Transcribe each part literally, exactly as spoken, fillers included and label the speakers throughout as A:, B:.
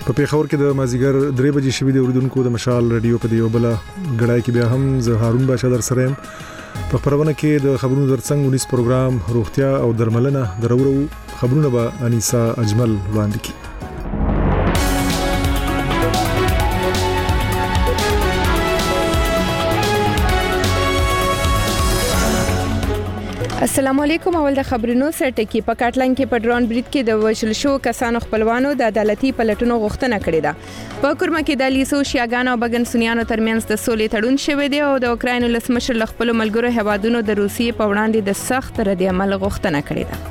A: په پیښور کې د مازیګر درې بجې شوې د اوریدونکو د مشال رادیو په دیو بل غړای کې بیا هم زه هارون باشا در سره يم په خبرونه کې د خبرونو درڅنګ ونیس پروګرام روغتیا او درملنه درورو خبرونه به انیسا اجمل وړاندې کړي.
B: السلام علیکم. اول د خبرونو سره ټکی په کاټلنګ کې په ډرون بریډ کې د وشل شو کسانو خپلوانو د عدالتي پلټنو غوښتنه کړې ده. په کورما کې د لیسو شیاګانو او بګن سنیانو ترمنځ د سولې تړون شوی دی او د اوکراین ولسمشر ل خپل ملګرو هوادونو د روسیې په وړاندې د سخت رد عمل غوښتنه کړې ده.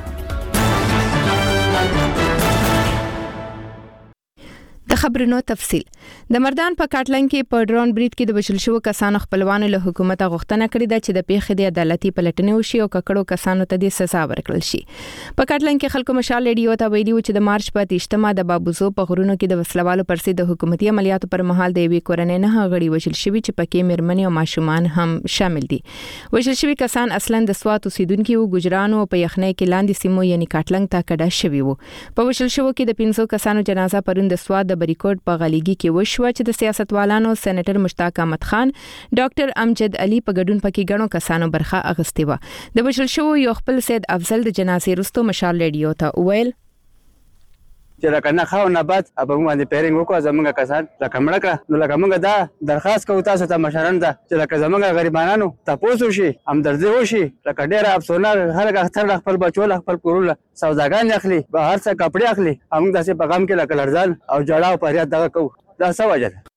B: د خبرونو تفصیل. د مردان په کاټلنګ کې په ډرون بریډ کې د وشل شو کسانو خپلوانو له حکومت غوښتنه کړې ده چې د پیښې د عدالتي پلټنې وشي او ککړو کسانو ته د سزا ورکړل شي. په کاټلنګ کې خلکو مشال ریډیو ته ویلي و چې د مارچ په اجتماع د بابوزو په غرونو کې د وسلوالو پر ضد د حکومتي عملیاتو پر مهال د یوې کورنۍ نه غړي وشل شوی چې پکې مېرمنې او ماشومان هم شامل دي. وشل شوی کسان اصلاً د سوات اوسیدونکو او ګجرانو په یخنۍ کې لاندې سیمو یعنی کاټلنګ ته کډه شوی وو. په وشل شو کې د پنځو کسانو جنازه پرون د سوات د بریکوټ په غليګي کې وشو چې د سیاستوالانو سېنیټر مشتاق احمد خان، ډاکټر امجد علي په ګډون پکې غنو کسانو برخه اغستې و. د وشل شو یو خپل سید افضل د جنازې رستو مشال ریډیو ته ویل
C: چې لکه نه خاو نه بد اب موږ باندې پیرنګ وکړو زمونږ کسان لکه مړه کړه نو لکه موږ دا درخواست کوو تاسو ته مشران ته چې لکه زمونږ غریبانو تاسو شي همدردي وشي لکه ډېر افسوسناک خلک اختر خپل بچو خپل کورونه سوداګان اخلي به هر څه کپڑے اخلي موږ داسې پیغام کې لکه لړزان او جړه او پریاد دغه کوو دا څه وجه ده.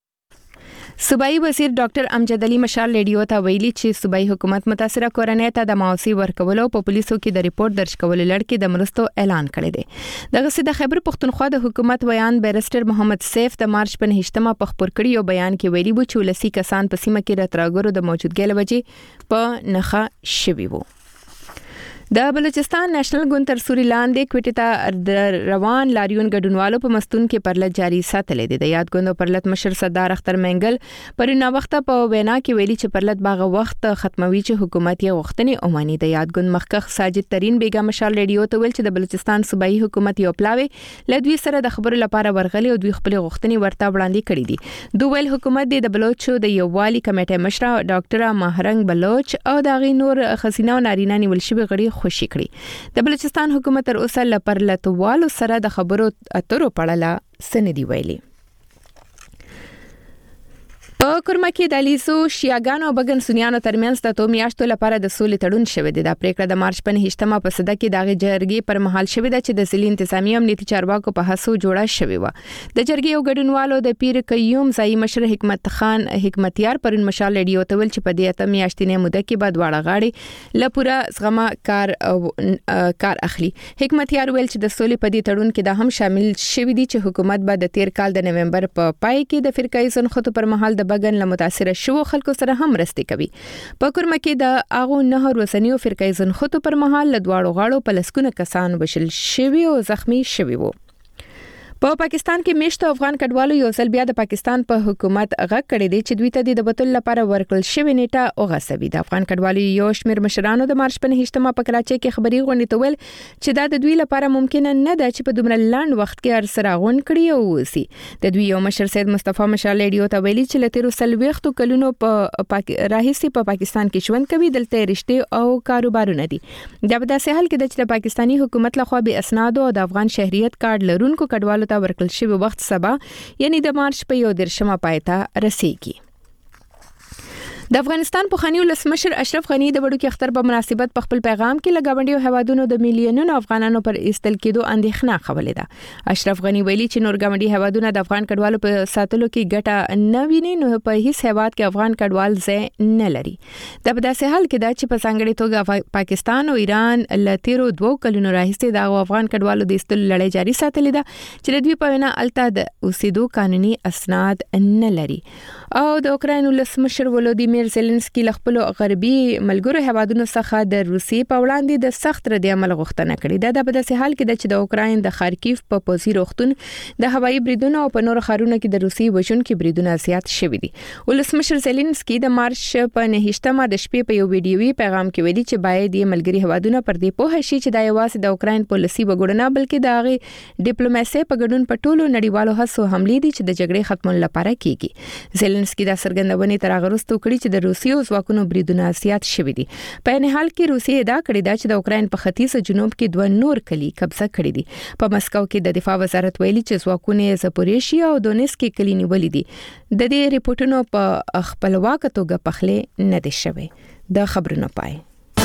B: صوبایي وزیر ډاکټر امجد علي مشال ریډیو ته ویلي چې صوبایي حکومت متاثره کورنۍ ته د معاوضې ورکولو په پولیسو کې د ریپورت درج کولو لړ کې د مرستو اعلان کړی دی. دغه سید خیبر پښتونخوا د حکومت ویان بیرسټر محمد سیف د مارچ په نهشتمه په خبر کړي یو بیان کې ویلي و چې ولسی کسان په سیمه کې راتراګورو د موجودګۍ لوجې په نخا شوي وو. د بلوچستان نېشنل ګوند تر سوري لاندې کوټې ته روان لاریون ګډونوالو په مستون کې پرلط جاری ساتلې دي. د یاد ګوند پرلط مشر سردار اختر منګل پر نو وخت په وینا کې ویلي چې پرلط باغ وخت ختموي چې حکومت یې غوښتنې اوماني. د یاد ګوند مخکخ ساجد ترين بیگا مشال ریډیو ته ویل چې د بلوچستان صوبایي حکومت یو پلاوي لدوی سره د خبرو لپاره ورغلي او دوی خپل غوښتنې ورته وړاندې کړې دي. دوی ویل حکومت د بلوچو د یووالي کمیټې مشره ډاکټر ماهرنګ بلوچ او د غي نور خزینه او نارینه نیول شوی غړي خوشی کړي. د بلوچستان حکومت تر اوسه لپرلتوالو سره د خبرو اترو پړاله سندي ویلي. په کورما کې د لیسو شیاګانو او بګن سنیانو ترمنځ د تو میاشتو لپاره د سولې تړون شوی دی. د پریکړه د مارچ په نهشتمه په صده کې دغه جرګې پر مهال شوی دی چې د ځلې انتظامی امنیتي چارواکو په هڅو جوړه شوی و. د جرګې او ګډونوالو د پیر قیوم ځای مشر حکمت خان حکمتیار پرون مشال ریډیو ته ویل چې په دې اته میاشتې موده کې بعد واړه غاړي لپاره زغمه کار او کار اخلي. حکمتیار ویل چې د سولې په دې تړون کې د هم شامل شوی دی چې حکومت به د تیر کال د نومبر په پای کې د فرقای زنخته پر مهال د بګن له متاثر شو خلکو سره هم رستي کوي. په کورما کې د اغو نهر وسنیو فرقای زنخته پر مهال له دواړو غاړو په لسکونه کسان وشل شوی او زخمی شوی وو. په پاکستان کې میشته افغان کډوالو یو ځل بیا د پاکستان په حکومت غږ کړی دی چې دوی ته د بطل لپاره ورکړل شوی نیټه او غصبي. د افغان کډوالو یو شمیر مشرانو د مارچ په نهشتمه په کراچۍ کې خبري غونډې ته ویل چې دا د دوی لپاره ممکن نه ده چې په دومره لاند وخت کې ارسره غون کړي او وسی. د دوی یو مشر سید مصطفی مشال ریډیو ته ویلي چې لتیرو سلويختو کلونو په پاک... راهیسي په پاکستان کې ژوند کوي، دلته رشته او کاروبارونه دي. دا په داسې حال کې د چې پاکستانی حکومت لخوا به اسناد او د افغان شهريت کارت لرونکو کډوالو ورکل شوی وخت سبا یعنی د مارچ په یو درشمه پایته رسیږي. د افغانستان پخوانی ولسمشر اشرف غنی د وړوکی اختر په مناسبت په خپل پیغام کې لګاونډیو هوادونو د میلیونونو افغانانو پر استل کېدو اندېښنه خولې ده. اشرف غنی ویلي چې نور ګاونډي هوادونو د افغان کډوالو په ساتلو کې ګټه نه ویني نو په هیڅ هواد کې افغان کډوال ځای نه لري. د په داسې حال کې دا چې په ځانګړي توګه پاکستان او ایران لتیرو دوه کلونو راهیسې د افغان کډوالو د استل لړۍ جاري ساتلې ده چې دوی په وینا الته د اوسېدو قانوني اسناد نه لري. او د اوکراین ولسمشر ولودیمیر ولادیمیر زيلنسکي له خپل غربي ملګرو هیوادونو څخه د روسیې په وړاندې د سخت رد عمل غوښتنه کړې ده. د بداسي حال کې د چې د اوکرين د خارکیف په پوزي روختون د هوایي بریدونو او په نور ښارونو کې د روسي وژونکو بریدونو زیات شوي دي. ولسمشر زيلنسکي د مارچ په نهشتمه د شپې په یو ویډیوي پیغام کې ویلي چې باید یې ملګري هیوادونو پر دې پوه شي چې د یوازې د اوکرين پالیسي وګړنه بلکې د هغه ډیپلوماسي په ګډون په ټولو نړیوالو هڅو حملې دي چې د جګړې ختمولو لپاره کیږي. زيلنسکي دا څرګندونه تر هغه وروسته کړې چې د روسي ځواکونو بریدونه زیات شوي دي. په نه حال کې روسي دا کړی دا چې د اوکرين په ختیځ جنوب کې دوه نور کلی قبضه کړی دي. په مسکو کې د دفاع وزارت ویلي چې ځواکونه زپوریشیا او دونیسک کلی نیولې دي. د دې ریپورتونو په خپلواک توګه پخله نه دي شوی. د خبرونو پای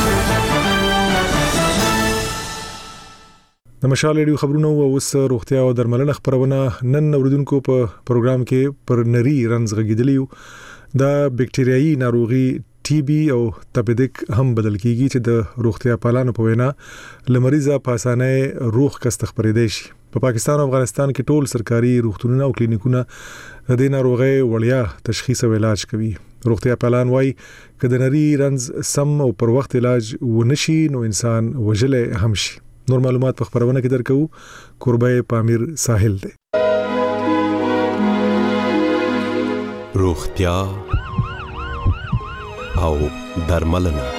A: د مشال ریډیو خبرونه او اوس روغتیا او درملنه خبرونه نن اوریدونکو په پروګرام کې پر نری رنځ غږیدلی دا بکټریايي ناروغي ټي بي او تپیدک هم بدل کیږي چې د روغتیا پالانو په وینا لمریزه په اسانه روغ کس تخبرېدای شي. په پاکستان او افغانستان کې ټول سرکاري روغتونونه او کلینیکونه د دې ناروغي وړیا تشخیص او علاج کوي. روغتیا پالان وايي چې د نری رنځ سم او پر وخت علاج ونشي نو انسان وجلې هم شي. نور معلومات په خبرونه کې درکو. قربای پامیر ساحل دی.
D: روغتیا او درملنه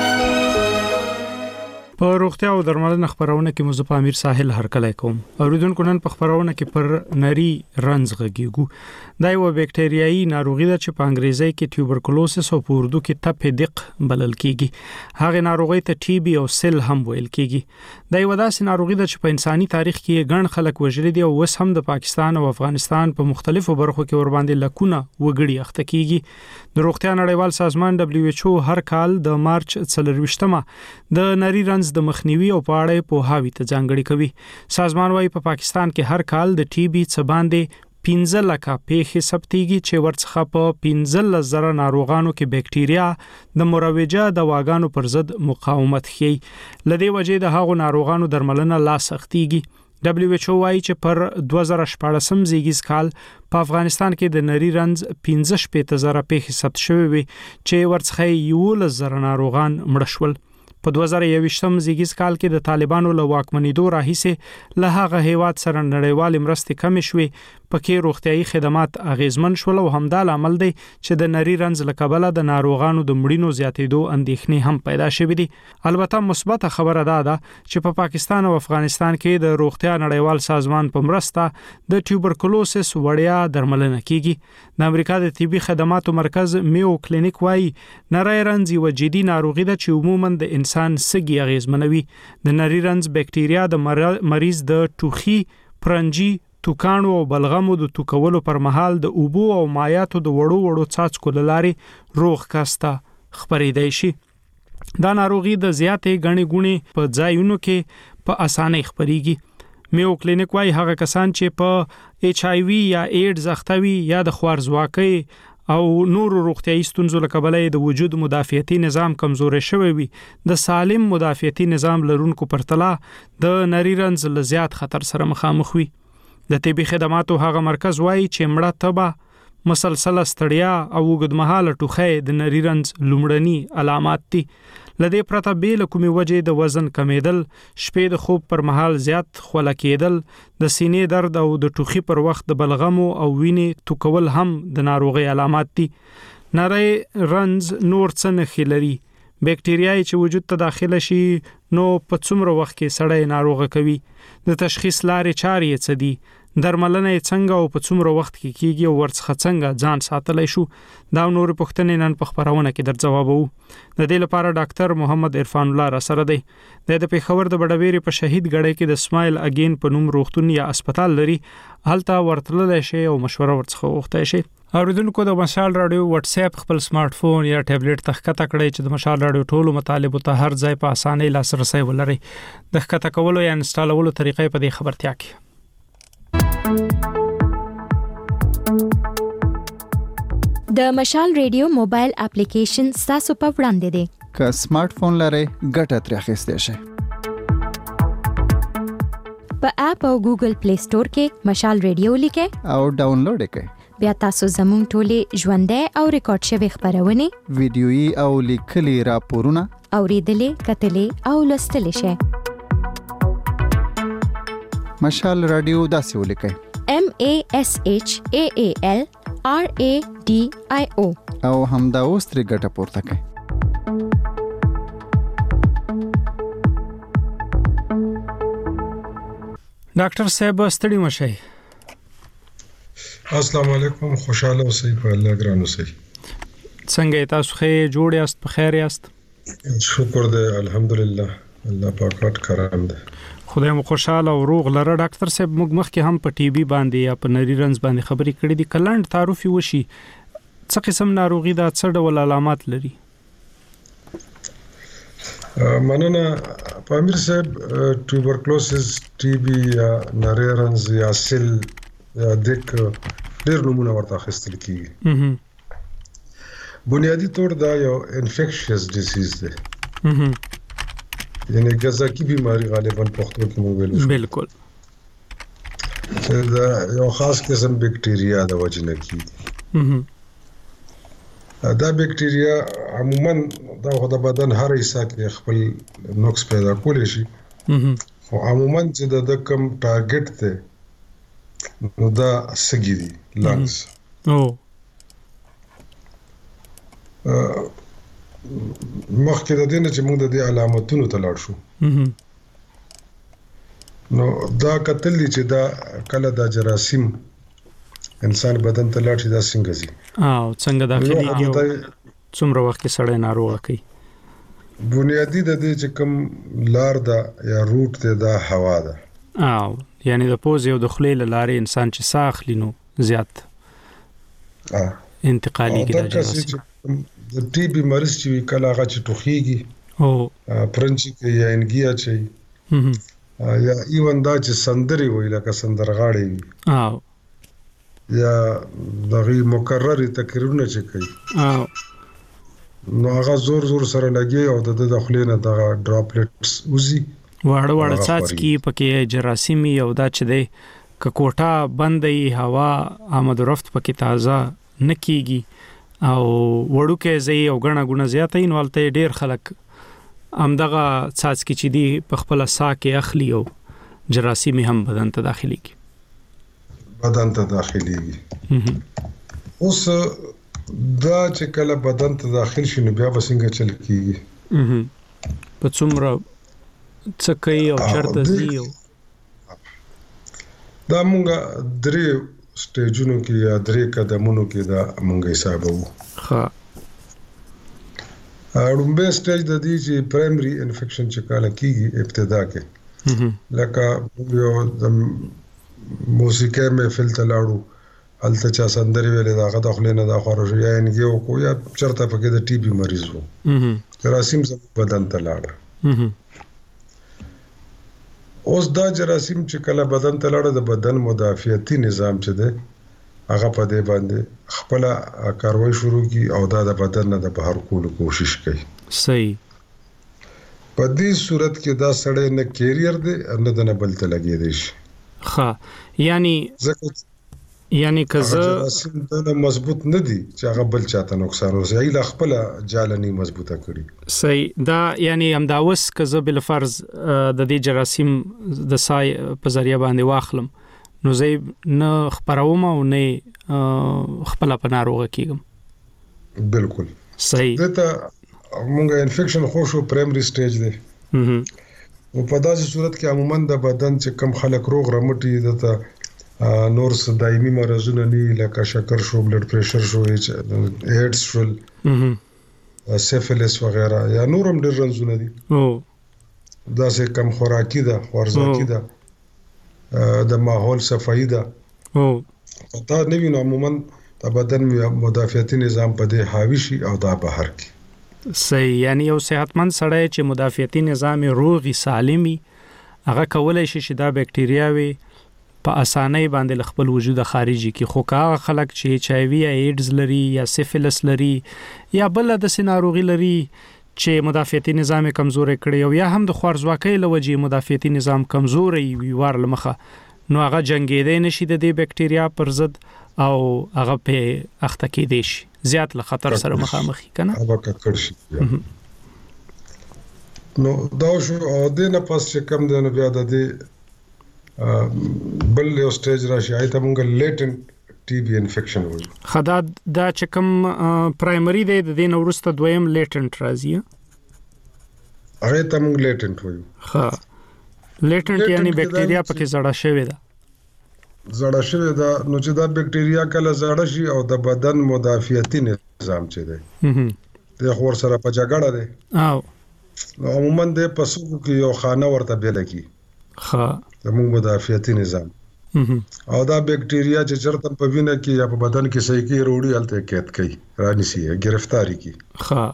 E: په روغتیا او درملنه خبرونه کې مزه پامیر ساحل هرکلی کوم. اوریدونکو نن په خبرونه کې پر نری رنځ غږیږو. دا یو بکټریايي ناروغي ده چې په انګریزي کې ټیوبرکلوسس او په اردو کې تپیدق بلل کیږي. هغه ناروغي ته ټي بي او سل هم ویل کیږي. دا یو داسې ناروغي ده چې په انساني تاریخ کې ګڼ خلک وژلي دي او اوس هم د پاکستان او افغانستان په مختلفو برخو کې ور باندې لکونه وګړي اخته کیږي. د روغتیا نړیوال سازمان دبليو ایچ او هر کال د مارچ څلرويشتمه د نری رنځ د مخنیوي او په اړه په هاوی ته ځانګړي کوي. سازمان وايي په پاکستان کې هر کال د ټي بي څخه باندې پنځه لکه پیښې ثبتېږي چې ورڅخه په پنځه زره ناروغانو کې بکټیریا د مروجه دواګانو پر ضد مقاومت کوي. لدې وجې د هغو ناروغانو درملنه لا سختيږي. دبليو ایچ او وايي چې پر دوه زره شپږم زیږیز کال په افغانستان کې د نری رنځ پنځه شپږ زره پیښې ثبت شوې وي چې ورڅخه یو زره ناروغان مړ شول. په دوه زره یوویشتم زیږیز کال کې د طالبانو له واکمنېدو راهیسې له هغه هیواد سره نړیوال مرستې کمې شوې. پکې روغتيایي خدمات اغیزمن شول او همدا عمل دی چې د نری رنځ له کبله د ناروغانو د مړینو زیاتېدو اندېښنې هم پیدا شوې دي. البته مثبت خبره ده چې په پاکستان او افغانستان کې د روغتیا نړیوال سازمان په مرسته د ټیوبرکلوسس وړیا درملنه کیږي. د امریکا د طبي خدماتو مرکز میو کلینیک وايي نری رنځ یو جدي ناروغي ده چې عموما د انسان سږي اغیزمنوي. د نری رنځ بکټیریا د مریض د ټوخي، پرنجي، توکانو او بلغمو د توکولو پر مهال د اوبو او مایعاتو د وړو وړو څاڅکو لارې روغ کاسته خبرېدای شي. دا ناروغي د زیاتې غني غوني په ځایونو کې په اسانۍ خبريږي. میو کلینیک وايي هغه کسان چې په ایچ آی وی یا ایډز اختوي یا د خوارزواکۍ او نور روغتيایي ستونزو له کبله د وجود مدافعتي نظام کمزوري شوی وي د سالم مدافعتي نظام لرونکو پرتله د نری رنځ له زیات خطر سره مخامخ وي. د طبي خدماتو هغه مرکز وايي چې مړه تبه، مسلسل ستړیا او وګدمحاله ټوخی د نری رنځ لومړني علامات دي. لدې پرته بیل کومي وجې د وزن کمیدل، شپې د خوب پر مهال زیات خوله کېدل، د سینې درد او د ټوخي پر وخت د بلغمو او وینې توکول هم د ناروغي علامات دي. نری رنځ نور څه نښې لري. بکټریاي چې وجود ته داخله شي نو په څومره وخت کې سړی ناروغه کوي، د تشخیص لارې چارې څه دي، درملنه څنګه او په څومره وخت کې کیږي او ورڅخه څنګه ځان ساتلای شو. دا نور پوښتنې نن په خبرونه کې در جوابو. د دې لپاره ډاکټر محمد عرفان الله را سره دی. د پېښور د بډويري په شهید ګړی کې د سمایل اگین په نوم روغتون یا هسپتال لري. هلته ورتللی شي او مشوره ورڅخه وغوښتای شي. اوریدونکو د مشال رادیو واتس اپ خپل سمارټ فون یا ټابلیټ تخکته کړئ چې د مشال رادیو ټولو مطالبه ته هر ځای په اسانۍ لاسرسي ولري. د ښکته کولو یا انسټالولو طریقې په دې خبرتیا کې.
F: د مشال رادیو موبایل اپلیکیشن تاسو په وړاندې دی.
G: که سمارټ فون لرئ ګټه ترې اخیستئ شئ.
F: په اپ او ګوګل پلی سٹور کې مشال رادیو لیکئ
G: او ډاونلوډ یې کړئ.
F: بیا تاسو زموږ ټولې ژوندۍ او ریکارډ شوی خبرونه
G: ویډیويي او لیکلي راپورونه
F: اوریدلې کتلې او لوستلې شئ.
G: مشال رادیو داسې ولیکئ:
F: M A S H A A L R A D I O
G: او همدا اوس ترې ګټه پورته کړئ.
E: ډاکټر صاحب ستړي مشئ.
H: السلام علیکم، خوشاله اوسئ، په الله ګران اوسئ.
E: څنګه تاسو ښه جوړ یاست، په خیر یاست؟
H: شکر دی، الحمدلله، الله پاک پټ کرام دی.
E: خدای مو خوشاله او روغ لره. ډاکټر صاحب موږ مخکې هم په ټي بي باندې یا په نری رنځ باندې خبرې کړې دي. کلاند تعارف وشي څه قسم ناروغي ده، څه ډول علامات لري؟
H: مننه پامیر صاحب. ټوبرکلوسس، ټي بي یا نری رنځ یا سل یا دک ډېر نمونه ورته اخیستل کیږي. بنیادی طور دا یو انفیکشس ډیزیز دی، یعنی غذایی بیماری غالبا پښتو کې مو ویل.
E: بالکل.
H: دا یو خاص قسم بکټیریا د وجه نه کیږي. دا بکټیریا عموما دا د بدن هر حصہ کې خپل نقص پیدا کولی شي، خو عموما چې د کم ټارګټ ته نو دا سګي دي لانګز.
E: او
H: مخکې د دې نه چې موږ د دې علامتونو ته لاړ شو، نو دا کتل دي چې دا کله د جراثیم انسان بدن ته لاړ شي دا څنګه ځي
E: او څنګه داخلي کیږي، څومره وخت کې سړی ناروغه کوي.
H: بنیادی د دې چې کوم لار ده یا روټ ده دا هوا ده،
E: او یعنی د پوز یو د خولې له لارې انسان چې ساه اخلي نو زیات انتقالي کېږي. دا جراثیم د
H: ټي بي مریض چې کله هغه چې ټوخیږي او پرنچي کې یا انګیا چې یا ایون دا چې سندري وي لکه سندرغاړي وي
E: او
H: یا دغه مکرر تکرارونه چې کوي
E: او
H: نو هغه زور زور سره لګي او د د خلینو د ډراپلټس وزي
E: واړه واړه څاڅکي پکې جراثیم او دا چې دی ک کوټه بندې هوا آمد رفت پکې تازه نکېږي او وړوکې زی او غنا غونه زیاتې نوالته ډیر خلک امدغه څاڅکي چې دی په خپل ساه کې اخلي او جراثیم هم بدن ته داخلي کی
H: بدن ته داخلي اوس دا چې کله بدن ته داخل شي نو بیا وسنګ چل کیږي
E: په څومره څکې او چرته زی او
H: دا مونږه درې سټیجونو کې یا درې قدمونو کې دا مونږه حسابو.
E: ها
H: اړومبه سټیج د دې چې پرایمري انفیکشن چې کله کیږي ابتدا کې لکه یو د موسیقي محفل ته لاړو الته چا سندري ویلې دا غدا خلینه دا خورو یا انګیو کو یا چرته پکې د ټي بي مریض وو جراثیم زم بدن ته لاړ. اوس دا جراثیم چې کله بدن ته لاړ د بدن مدافعتي نظام چې دی هغه په دې باندې خپل کاروي شروع کی او دا د بدن نه د بهر کولو کوشش کوي.
E: صحیح.
H: په دې صورت کې دا سړی نه کیریئر دی نه د نه بلته لګي دی شي.
E: ها یعنی
H: ځکه
E: یعنی کزه
H: جراثیم د مضبوط نه دي چې هغه بل چاته نقصان ورسوي، ایله خپل جالنی مضبوطه کړي.
E: صحیح. دا یعنی همداوس کزه بل فرض د دې جراثیم د سای په ذریعہ باندې واخلم نو زه نه خبروم او نه خپل په ناروغه کیږم.
H: بالکل
E: صحیح.
H: دته مونږه انفیکشن خو شو پرایمري سټیج دی. او په داسې صورت کې عموما د بدن چې کم خلک روغ رمټي دته نور څه دایمي مرزونه نه لکه شکر شو، بلډ پریشر شو، ایډز شو، سیفلیس وغیرہ یا نورم ډېر رنځونه دي. او دا څه کم خوراکي ده، ورزشي ده، د ماحول صفائی ده.
E: او
H: دا نه وینم عموما د بدن مدافعتي نظام په دې حاوی شي او دا بهر کی.
E: صحیح. یعنی یو صحتمند سړی چې مدافعتي نظام روغي سالمي هغه کولای شي چې دا بکټیریاوي په اسانۍ باندې خپل وجود خارجي کی. خو کا خلک چې ایچ آی وی یا ایډز لري یا سیفلیس لري یا بل د سيناروغي لري چې مدافعتي نظام کمزوري کړي او یا هم د خوارزواکۍ لوجې مدافعتي نظام کمزوري وي ور لمخه نو هغه جنگیدای نشي د دې بکټریا پر ضد او هغه په اخته کېدې شي زیات له خطر سره مخامخ کنه
H: هغه ککړ شي. نو دا شو او د نه پس چې کم دی نو بیا د دې بل یو سټیج راشي ایته مونږ لیټنټ ټي بي انفیکشن وایو.
E: خدا دا چې کوم پرایمري دی د دې نورسته دویم لیټنټ راځي
H: هغه ته مونږ لیټنټ وایو.
E: ها لیټنټ یعنی بکټریا پکې زړه شوی ده
H: زړه شوی ده نو چې دا بکټریا کله زړه شي او د بدن مدافعتي نظام چې دی د خور سره په جګړه دی
E: او
H: عموما د پسو کې یو خانه ورته بیل کی
E: ها
H: زموږ مدافعتي نظام او دا بکټریا چې چرته په وینه کې یا په بدن کې صحیح کې وروړي الته قید کوي رانیسي گرفتاری کی
E: ها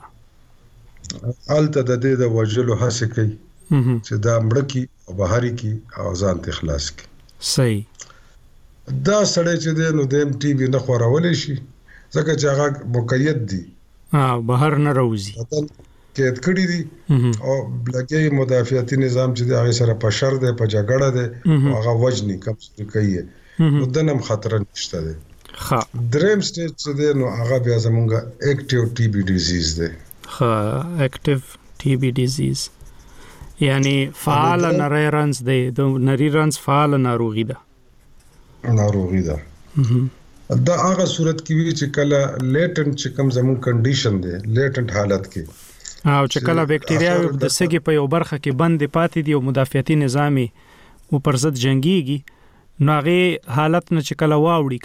H: الته د دې د وجلو هڅه کوي چې دا مړ کی او بهاري کی او ځان ته خلاص کی.
E: صحیح
H: دا سړی چې دی نو د ټي بي نه خورولې شي ځکه چې هغه مقید دي
E: ها بهر نه راوځي
H: قید کړی دي او بلګي مدافعتي نظام چې هغه سره په شر ده په جګړه ده هغه وجني کمزوري کوي نو دنم خطر نشته ده.
E: ها
H: دریم سټیج چې ده نو هغه بیا زمونږه اکټیو ټي بي ډیزیز ده.
E: ها اکټیو ټي بي ډیزیز یعنی فعال نری رنز ده د نری رنز فعال ناروغي ده
H: ناروغي ده. دا هغه صورت کې وی چې کله لیټنټ چې کوم زمون کنډیشن ده لیټنټ حالت کې
E: او چې کله بکټریا د سګي په یو برخه کې بندې پاتې دي او مدافعتي نظامي او پر ضد جنگيږي نو هغه حالت نه چې کله واوړي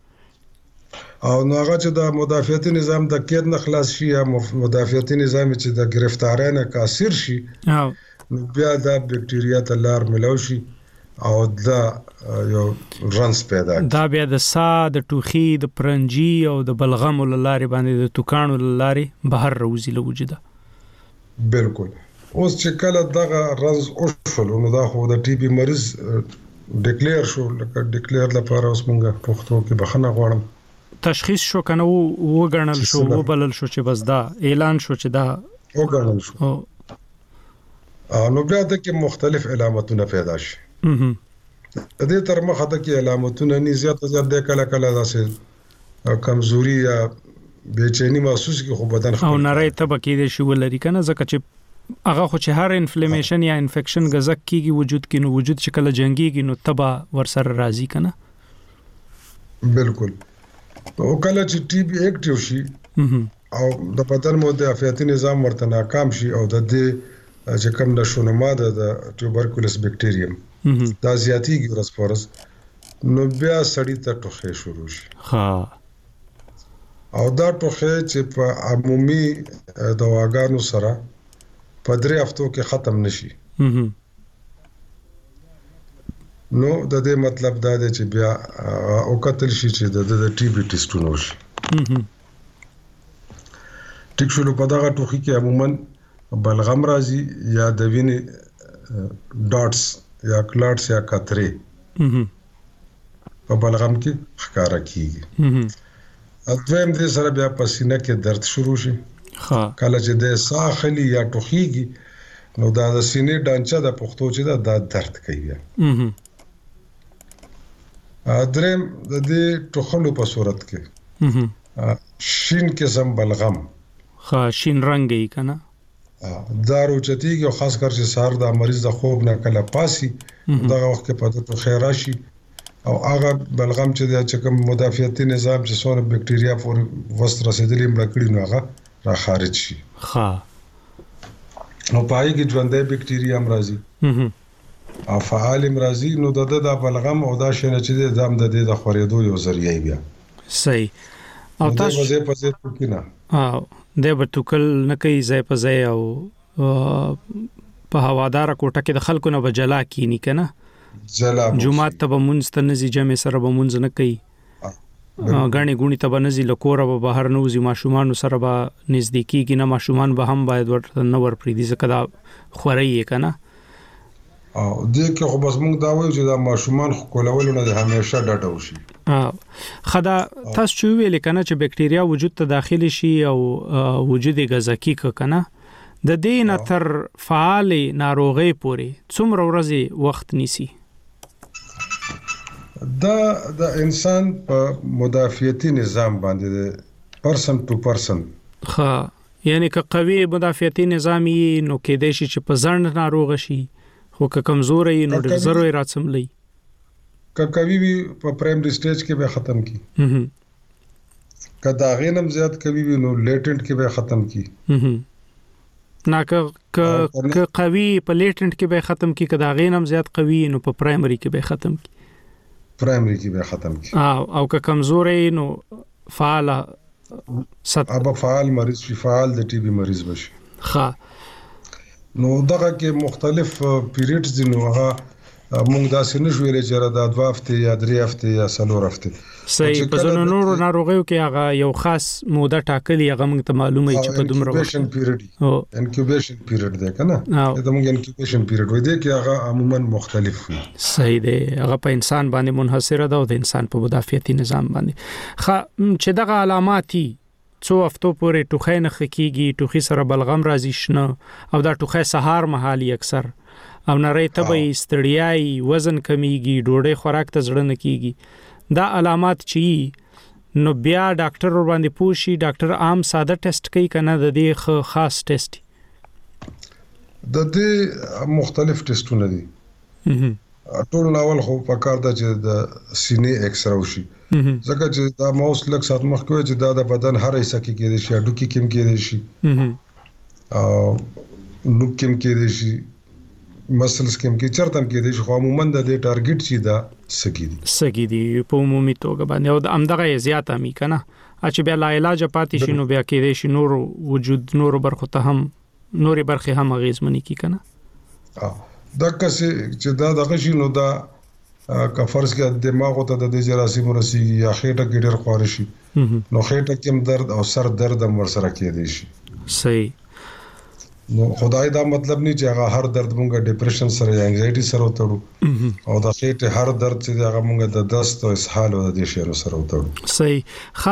E: کنه
H: او نو هغه چې د مدافعتي نظام د قید نه خلاص شي یا مدافعتي نظام چې د گرفتارۍ نه کاسر شي
E: او
H: نو بیا دا بکټریا ته لار ملو شي او دا یو رنس پیدا کی.
E: دا بیا د سا د ټوخي د پرنجي او د بلغم لارې باندې د توکانو لارې بهر راوځي له وجوده.
H: بالکل اوس چې کله دغه رنز او شول نو دا خو د ټي بي مریض ډیکلیئر شو لکه ډیکلیئر لپاره اوس مونږه پښتو کې بخنه غواړم
E: تشخیص شو کنه و وګڼل شو و بلل شو چې بس دا اعلان شو چې دا
H: وګڼل شو نو بیا د کې مختلف علامتونه پیدا شي. د دې تر مخه د کې علامتونه نه زیات زیات د کله کله داسې کمزوري یا بېچینی محسوس کی خو بدن
E: او نری تب کې د شو لري کنه ځکه چې هغه خو چې هر انفلیمیشن یا انفیکشن غزک کیږي وجود کې نو وجود چې کله جنگيږي نو تبا ورسره راځي کنه.
H: بالکل او کله چې ټي بي اکټیو شي او د بدن مدافعتي نظام ورته ناکام شي او د دې چې کوم نشونما ده د ټوبرکولوس بکټیریم دا زیاتیږي ورځ په ورځ نو بیا سړی ته ټوخی شروع شي.
E: ها
H: او دا ټوخی چې په عمومي دواګانو سره په درې هفتو کې ختم نشي نو د دې مطلب دا دی چې بیا او قتل شي چې د د ټي بي ټیسټونو شي. ټیک شو په دغه ټوخی کې عموما بلغم راځي یا د وینې ډاټس یا کلاټس یا قطرې په بلغم کې ښکارا کیږي. دویم دې سره بیا پسینه کې درد شروع شي.
E: ها
H: کله چې د ساه خلی یا ټوخیږي نو دا د سینې ډانچه د پښتو چې دا د درد کوي. ا دریم د دې ټوخلو په صورت کې شین قسم بلغم
E: ها شین رنگي کنه
H: دارو چتیږي او خاص کر چې سار د مریض د خوب نه کله پاسي دغه وخت کې پته تو خیر راشي او هغه بلغم چې د کوم مدافعتي نظام چې څونه بکټریا فور وست رسیدلې مړکړي نو هغه را خارج شي.
E: ها
H: نو پای کې ژوندۍ بکټریا هم راځي او فعال هم راځي نو د د بلغم او دا شنه چې د دام د د خورېدو یو ذریعہ بیا
E: صحیح او تاسو
H: په ځای په ځای پکې
E: او د برتکل نه کوي ځای په ځای او په هوادار کوټه کې د خلکو نه بجلا کینی کنه
H: جلا
E: جمعه ته به مونږ ته نزي جمع سره به مونږ نه کوي غاڼې ګونی ته به نزي لکوره به بهر نه وزي ماشومان سره به نزدیکی کې نه ماشومان به هم باید ورته نه ور پریدي ځکه دا خوري کنه
H: او دې کې خو بس موږ دا وایو چې دا ماشومان خو کولول نه د همیشه ډاډه وشي.
E: خدا تاسو چې ویل کنه چې بکټریا وجود ته داخلي شي او وجود غذاکی کنه د دې نه تر فعال ناروغي پورې څومره ورځې وخت نیسي؟
H: دا د انسان په مدافعتي نظام باندې پرسن ټو پرسن
E: ها یعنی که قوي مدافعتي نظام یې نو کې د شي چې په ځند ناروغ شي خو که کمزور یې نو ډېر زر راڅملې
H: که کوي وي په پرایمري سټیج کې به ختم کی که دا غینم زیات کوي وي نو لیټنټ کې به ختم کی نا که که قوي په لیټنټ کې به ختم کی که دا غینم زیات قوي نو په پرایمري کې به ختم کی پرایمري کې به ختم کی
E: او او که کمزور یې نو فعال
H: ست اب فعال مریض شي فعال د ټي بي مریض بشي
E: ها
H: نو دغه کې مختلف پیریډز دي نو هغه موږ دا سینه شویل چې را د دوه هفته یا درې هفته یا څلور هفته
E: صحیح په ځینو نورو ناروغیو کې هغه یو خاص موده ټاکلي هغه موږ ته معلومه چې په دومره
H: انکیوبیشن پیریډ انکیوبیشن پیریډ ده کنه دا موږ انکیوبیشن پیریډ وای دی چې هغه عموما مختلف وي
E: صحیح دی هغه په انسان باندې منحصر ده او د انسان په مدافعتي نظام باندې خا چې دغه علاماتي څو هفتو پورې ټوخی نه خکېږي ټوخی سره بلغم راځي شنه او دا ټوخی سهار مهالي اکثر او نری تبې ستړیاي وزن کمیږي ډوډۍ خوراک ته ځړنه کیږي دا علامات چی نو بیا ډاکټر ور باندې پوښي ډاکټر عام ساده ټیسټ کوي کنه د دې خاص ټیسټ
H: د دې مختلف ټیسټونه دي ټول ناول خو په کار ده چې د سینې ایکس را وشي ځکه چې دا ماوس لک سات مخکې چې دا د بدن هر حصہ کې کېږي شي اډو کې کېم کېږي شي او نو کېم کېږي شي مسلز کېم کې چرته کېږي شي خو عموما د دې ټارګټ چې دا سګي دي
E: سګي دي په عمومي توګه باندې او د امدغه زیات امي کنه چې بیا لا علاج پاتې شي نو بیا کېږي شي نور وجود نور برخه ته هم نوري برخه هم غیزمنی کی کنه
H: اه دا کسه چې دا دغه شي نو دا که فرض کې دماغ ته د جراثیم رسي یا خېټه کې ډېر خور شي نو خېټه کې درد او سر درد هم ورسره کېدی شي
E: صحیح
H: نو خدای دا مطلب نه چې هغه هر درد مونږه ډیپریشن سره یا انزایټي سره وتړو او دا خېټه هر درد چې هغه مونږه د دست او اسهال او د شیرو سره وتړو
E: صحیح خا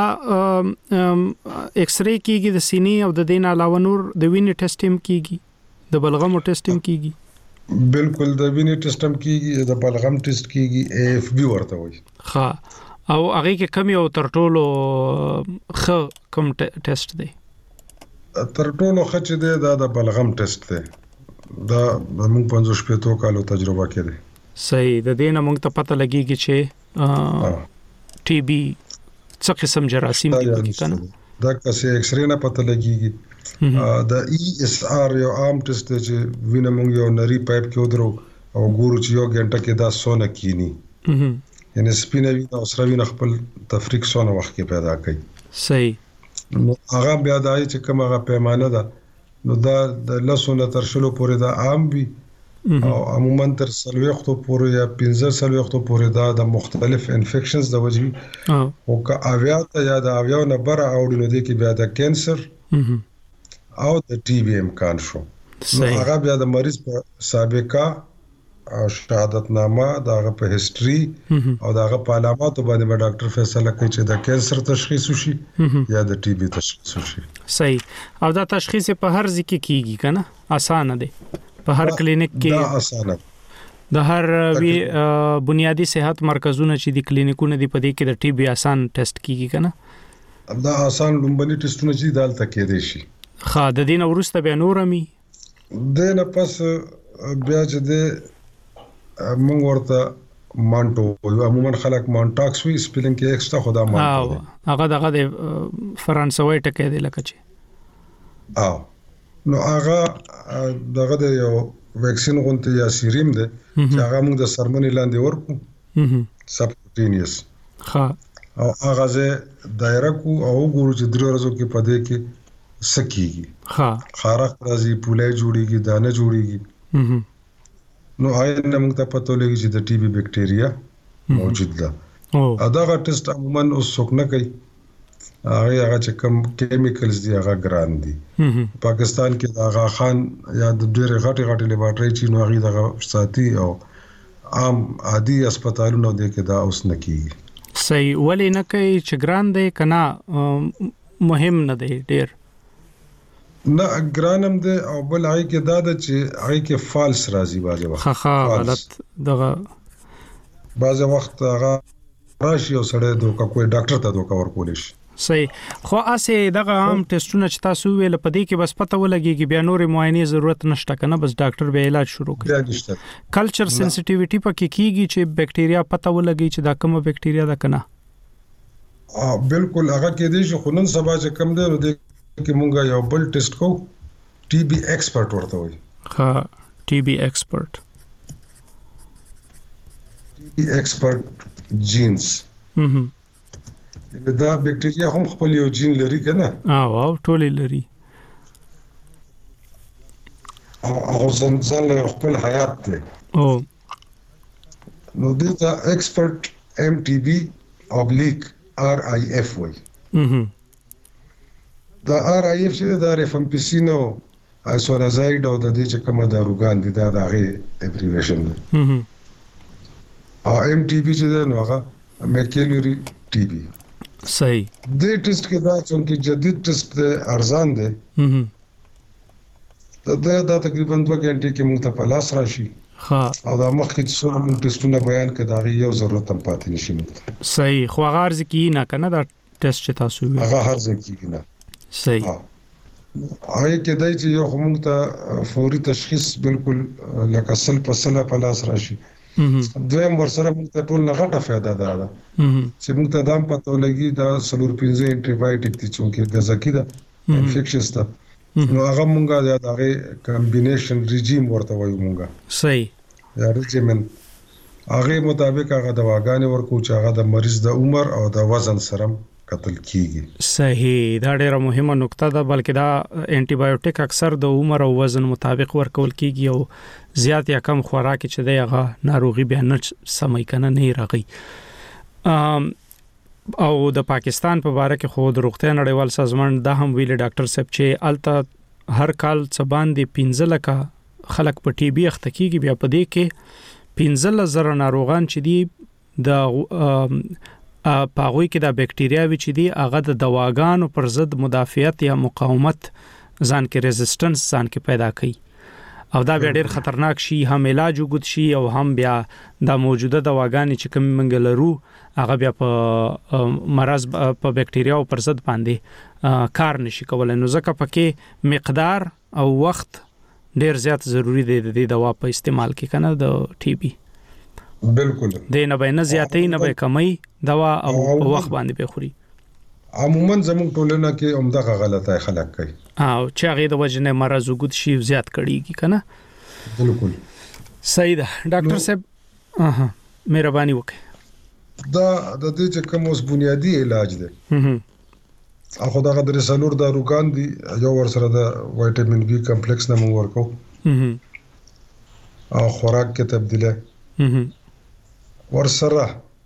E: ایکس ری کیږي د سینې او د دین علاوه نور د وینې ټیسټ هم کیږي د بلغم ټیسټ هم کیږي
H: بالکل د وینې ټیسټ هم کیږي د بلغم ټیسټ کیږي اے اف بي ورته وایي
E: ها او هغه کې کم یو تر ټولو خ کوم ټیسټ دی
H: تر ټولو خچ دی دا د بلغم ټیسټ دی دا موږ پنځه شپږ کالو تجربه کړې
E: صحیح د دې نه موږ ته پته لګیږي چې ټي بي څه قسم جراثیم دي کنه
H: دا کسه ایکس ری نه پته لګیږي د ای اس ار یو عام ټیسټ دی چې وینه موږ یو نری پایپ کې ودرو او ګورو چې یو غنټه کې دا سونه کینی یعنی سپینه وینه او سره وینه خپل تفریق سونه وخت کې پیدا کوي
E: صحیح
H: نو هغه بیا دای چې کومه هغه پیمانه ده نو دا د لسونه تر شلو پورې دا عام وي او عموما تر سلويختو پورې یا پنځه سلويختو پورې دا د مختلف انفیکشنز د وجې او که اویا ته یا د اویا نه بره اوړي نو د کې بیا د کینسر او د ټي بي امکان شو نو هغه بیا د مریض په سابقه او شهادتنامه داغه په هیستوري او داغه په علاماتو باندې به ډاکټر فیصله کوي چې د کینسر تشخیص وشي یا د ټي بي تشخیص وشي
E: صحیح او دا تشخیص په هر ځکه کیږي کنه اسانه دی په هر کلینیک کې
H: دا اسانه
E: د هر بنیادی صحت مرکزونه چې د کلینیکونو دی په دې کې د ټي بي آسان ټیسټ کیږي کنه
H: دا آسان لومبني ټیسټونه چې دالته کېدي شي
E: خا د دین ورسته به نورمي
H: د نه پس بیا چې د موږ ورته مانټو عموما خلک مانټاکس وی سپیلینګ کې ایکسټرا خدا مانټو
E: هغه دغه د فرانسوي ټکی دی لکه چې
H: او نو هغه دغه د یو ویکسین غونته یا سیریم دی چې هغه موږ د سرمنی لاندې ورکو سبکوټینیس
E: ها
H: او هغه زه دایره کو او ګورو چې درې ورځې کې پدې کې سکیږي
E: ها
H: خارخ راځي پوله جوړیږي دانه جوړیږي نو آینه موږ ته پته لګي چې د ټي بي بکټیریا موجود ده او دا غا ټیسټ عموما اوس څوک نه کوي هغه هغه چې کوم کیمیکلز دی هغه ګران دي پاکستان کې دا غا خان یا د ډېر غټي غټي لیبارټري چې نو هغه د ساتي او عام عادي هسپتالونو د کې دا اوس نه کیږي
E: صحیح ولې نه کوي چې ګران دی کنه مهم نه دی ډېر
H: نه ګرانم ده او بل هغه کې دا د چې هغه کې فالس راځي باندې
E: وخت ها غلط دغه
H: بعض وخت هغه راشي او سړی دوکه کوئی ډاکټر ته دوکه ورکول شي.
E: صحیح. خو اسه دغه عام ټیسټونه چې تاسو ویل په دې کې بس پته ولګي بیا نور معاینې ضرورت نشته کنه بس ډاکټر به علاج شروع کوي. کلچر سنسټیویټي پکې کیږي چې بیکټیریا پته ولګي چې دا کومه بیکټیریا ده کنه.
H: ا بالکل هغه کې دي چې خنن سبا چې کم دی نو د کې مونږه یو بل ټیسټ کو ټي بي ایکسپرټ ورته وي.
E: ها ټي بي ایکسپرټ
H: ټي بي ایکسپرټ جینز.
E: هم
H: دا بیکټیریا هم خپل یو جین لري کنه.
E: اه واو ټول لري.
H: او ځان له خپل حیات ته.
E: او
H: نو دا ایکسپرټ ام ټي بي اوبلیک آر آی اف وي.
E: هم
H: دا آر آی اف چې دا ریفامپیسین او ایسونازاید او د دې چې کومه داروګان دي دا دغه ابریویشن دی.
E: هم
H: او ام ټي بي چې دا نو هغه میکیلوري ټي بي.
E: صحیح.
H: دې ټیسټ کې دا چې جدید ټیسټ دی ارزان دی.
E: هم
H: دا دا تقریبا دوه غنټې کې موږ ته په لاس راشي.
E: ها
H: او دا مخکې څو موږ ټیسټونه بیان کړه دا یو ضرورت هم پاتې نشي موږ.
E: صحیح. خو هغه ارز کې نه کنه دا ټیسټ چې تاسو ویل
H: هغه هر ځای کې نه.
E: صحیح.
H: هغه کې دای چې یو موږ ته فوري تشخیص بالکل لکه سل په سل په لاس راشي. دویم ورسره موږ ته ټول نه غټه فایده ده چې موږ ته دا پته ولګي دا سلور پنځه انټي بایوټیک دي چې غذاکی ده انفیکشنز ده نو هغه موږ دا هغه کمبینیشن ریجیم ورته وایو موږ.
E: صحیح.
H: یا ریجیمن هغه مطابق هغه دواګانې ورکو چې هغه د مریض د عمر او د وزن سره قتل کیږي.
E: صحیح. دا ډیره مهمه نقطه ده بلکې دا انټي بایوټیک اکثر د عمر او وزن مطابق ورکول کیږي او زیات یا کم خوراک چې دی هغه ناروغي بیا نه سمې کنه نه راغی. او د پاکستان په اړه کې خو د روغتیا نړیوال سازمان دا هم ویل ډاکټر صاحب چې الته هر کال څه باندې پنځه لکه خلک په ټي بي اخته کیږي بیا په دې کې پنځه زره ناروغان چې دي د پاغوي کې د بیکټیریاوي چې دي هغه د دواګانو پر ضد مدافعت یا مقاومت ځان کې resistance ځان کې پیدا کوي او دا بیا ډېر خطرناک شي هم علاج وګد شي او هم بیا د موجوده دواګانې چې کوم منګ لرو هغه بیا په مرض په بیکټیریاو پر ضد باندې کار نشي کولای. نو ځکه پکې مقدار او وخت ډېر زیات ضروری دی د دوا په استعمال کې کنه د ټي بي.
H: بالکل.
E: د نه به نه زیاتې نه به کمی دوا او وخت باندې به خوري.
H: عموما زموږ ټولنه کې عمده غلطه خلک کوي
E: او چې هغه د وجنه مرز وګد شي زیات کړيږي کنه.
H: بالکل
E: صحیح ده ډاکټر صاحب. اها مهرباني وکړئ.
H: دا د دې چې کوم اوس بنیادی علاج دی.
E: هم
H: اخو دا غدر سلور داروګان دي یو ور سره د وټامین بي کمپلیکس نه مونږ ورکو.
E: هم
H: او خوراک کې تبدیله.
E: هم
H: ور سره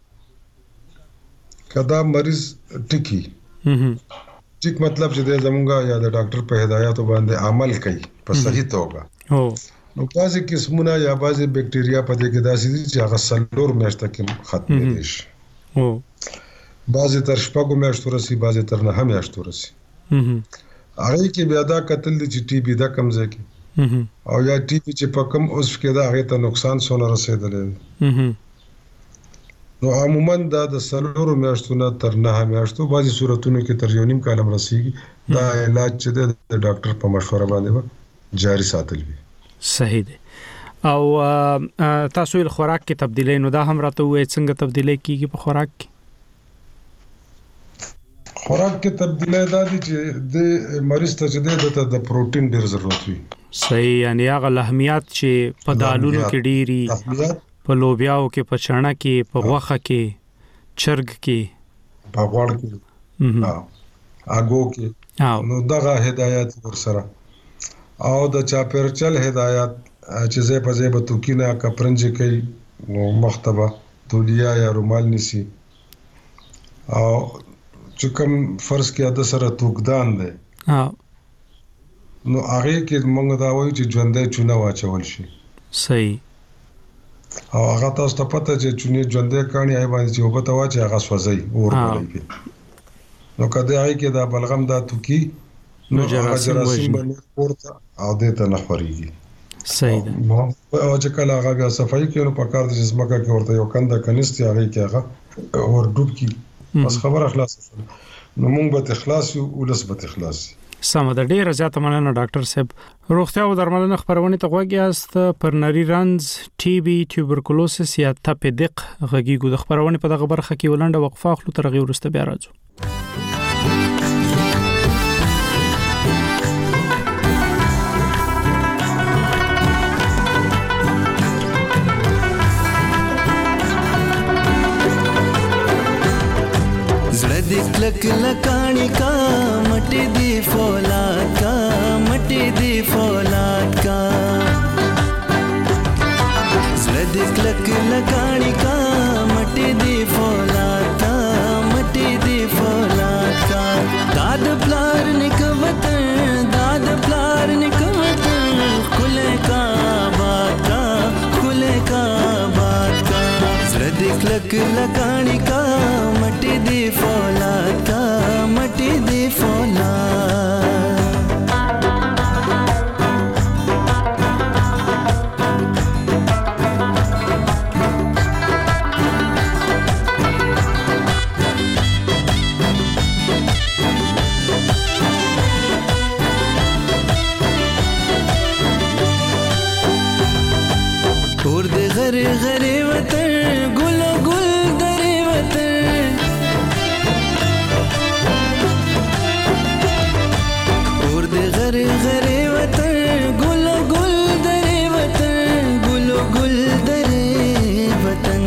H: کدا مریض ټکی.
E: هم
H: ټیک مطلب چې د زمونږه یا د ډاکټر په هدایت باندې عمل کوي په صحیح توګه.
E: هو
H: نو بعضی قسمونه یا بعضی بیکټیریا په دې کې داسې دي چې هغه سلور میاشتې کې ختم دي شي.
E: هو
H: بعضی تر شپږو میاشتو رسي بعضی تر نه میاشتو رسي.
E: هم
H: هغه کې بیا دا قتل دي چې ټي بي دا کم ځای کې
E: هم
H: او یا ټي بي چې په کم اوس کې دا هغه ته نقصان سونه رسیدلې.
E: هم
H: نو عموما دا د سلورو میاشتو نه تر نه میاشتو بعضی صورتونو کې تر یو نیم کال رسیږي. دا علاج چې د ډاکټر په مشوره باندې جاری ساتل وي.
E: صحیح دی. او تاسو ول خوراک کې تبدیلی نو دا هم راته وې څنګه تبدیلی کیږي په خوراک کې؟
H: خوراک کې تبدیلی دا دي چې د مریض ته چې د پروتین ډیر ضرورت وي.
E: صحیح. یعنی هغه لحمیات چې په دالونو کې ډیری په لوبیاو کې په چڼه کې په غوخه کې چرګ کې
H: په غوړ کې ها اګو کې نو دغه هدایت ورسره او د چاپرچل هدایت چې زه په زه به تو کې نه کپرنج کوي نو مختبه تولیا یا رومال نسی او چې کوم فرض کې د سره توګدان دی
E: ها
H: نو هغه کې موږ دا وایو چې ژوندې چونه واچول شي.
E: صحیح.
H: او هغه تاسو ته پته چې چونې ژوندې کانی آی باندې چې وبته واچي هغه سوځي اور کوي نو کله هغه کې دا بلغم دا توکي نو هغه جراثیم باندې ورته او دې ته نه خوريږي.
E: صحیح ده.
H: او چې کله هغه بیا صفایي کوي نو په کار د جسمه کې ورته یو کنده کنيستي هغه کې هغه ور ډوب کی بس خبره خلاص شول نو موږ به اخلاص او لسبت اخلاص
E: سم د ډیره زیاته مننه ډاکټر صاحب روغتیا او درملنه خبرونه ته غوږیاست پر نری رنز ټي بي ټیوبرکلوسس یا تپدق غږیګو د خبرونه په دغه برخه کې ولنډه وقفه خلو تر غي ورسته بیا راځو.
I: लक लकानी का मटी दी फौलाद का मटी दी फौलाद का लक लक लकानी का मटी दी फौलाद का मटी दी फौलाद का दाद प्लार निकवतन दाद प्लार निकवतन खुले का बात का खुले का बात का लक लक लकानी का मटी दी फौलाद का मटी दी फौलाद और दे घरे घरे वतन गुल गुल दरे वतन और दे घरे घरे वतन गुल गुल दरे वतन गुल गुल दरे वतन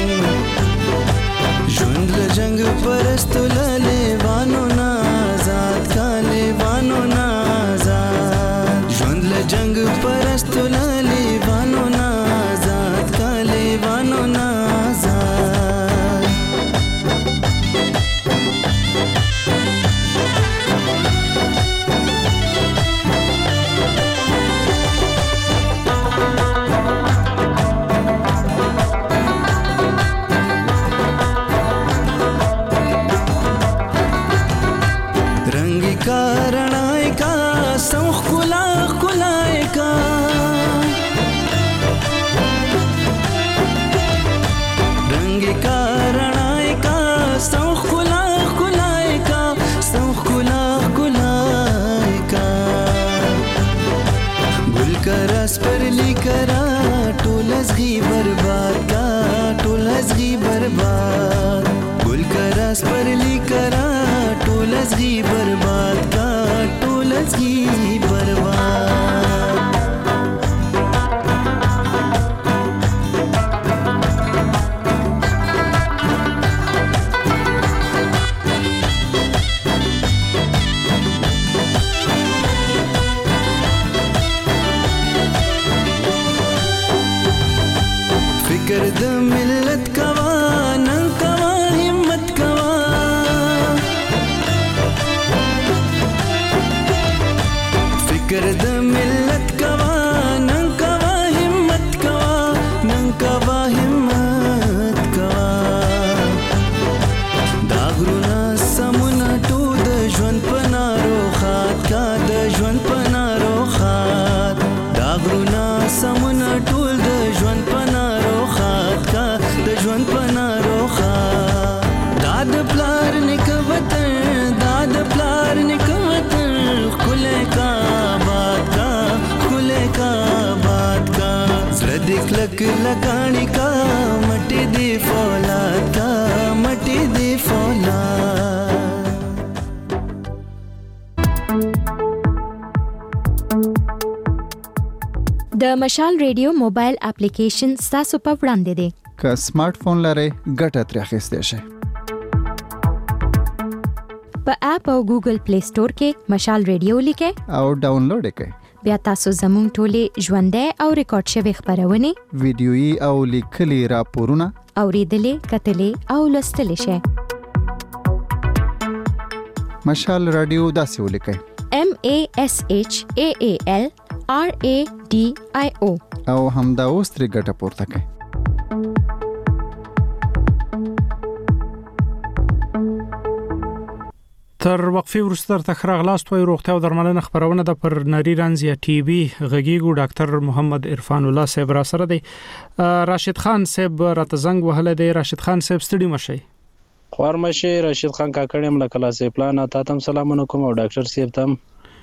I: जुंद जंग परस्त लाले वानो ना आजाद काले वानो ना आजाद जुंद जंग परस्त लाले वानो ना वानो नाज़ाद रंग का रणाय का सौख कुला कुलाय का का रणाय का सौख कुला कुलाय का सौख कुला कुलाय का गुल का रस पर लिकरा टोलस घी बर्बाद का टोलस घी बर्बाद गुल का रस पर लिकरा टोलस घी बर्बाद का टोलस घी बर्बाद फिकर द मिल्लत कवा नंग कवा हिम्मत कवा फिकर द मिल्लत कवा नंग कवा हिम्मत कवा नंग कवा हिम्मत कवा दागरुना समुना टू द ژوند पनारो खात का द ژوند पनारो खात दागरुना समुना टूल द ژوند पनारो का د ژوند پنارو خا داد پلار نکوتن داد پلار نکوتن خله کا بات کا خله کا بات کا زړه دې کلک لکانی کا مټي دی فولاد کا مټي دی فولاد
F: د مشال ریډیو موبایل اپلیکیشن تاسو په وړاندې دی
G: که سمارټ فون لرئ ګټه ترې اخیستی شئ.
F: په اپ او ګوګل پلی سٹور کې مشال ریډیو لیکئ
G: او ډاونلوډ یې کړئ. بیا
F: تاسو زموږ ټولې ژوندۍ او ریکارډ شوي خبرونه
G: ویډیويي او لیکلي راپورونه
F: اوریدلې کتلې او لوستلی شئ.
G: مشال رادیو داسې ولیکئ
F: M A S H A A L R A D I O
G: او همدا اوس ترې ګټه پورته کړئ.
E: تر وقفې وروسته تر تخراغلاست وي روغتیا او درملنه خبرونه د پر نری رنز یا ټي بي غږیګو ډاکټر محمد عرفان الله صاحب را سره دی. راشد خان صاحب راته زنګ وهله دی. راشد خان صاحب ستړي مشي.
J: خوار مشي راشد خان کاکړم له کلاسې پلان ته تم سلامونه کوم او ډاکټر صاحب تم.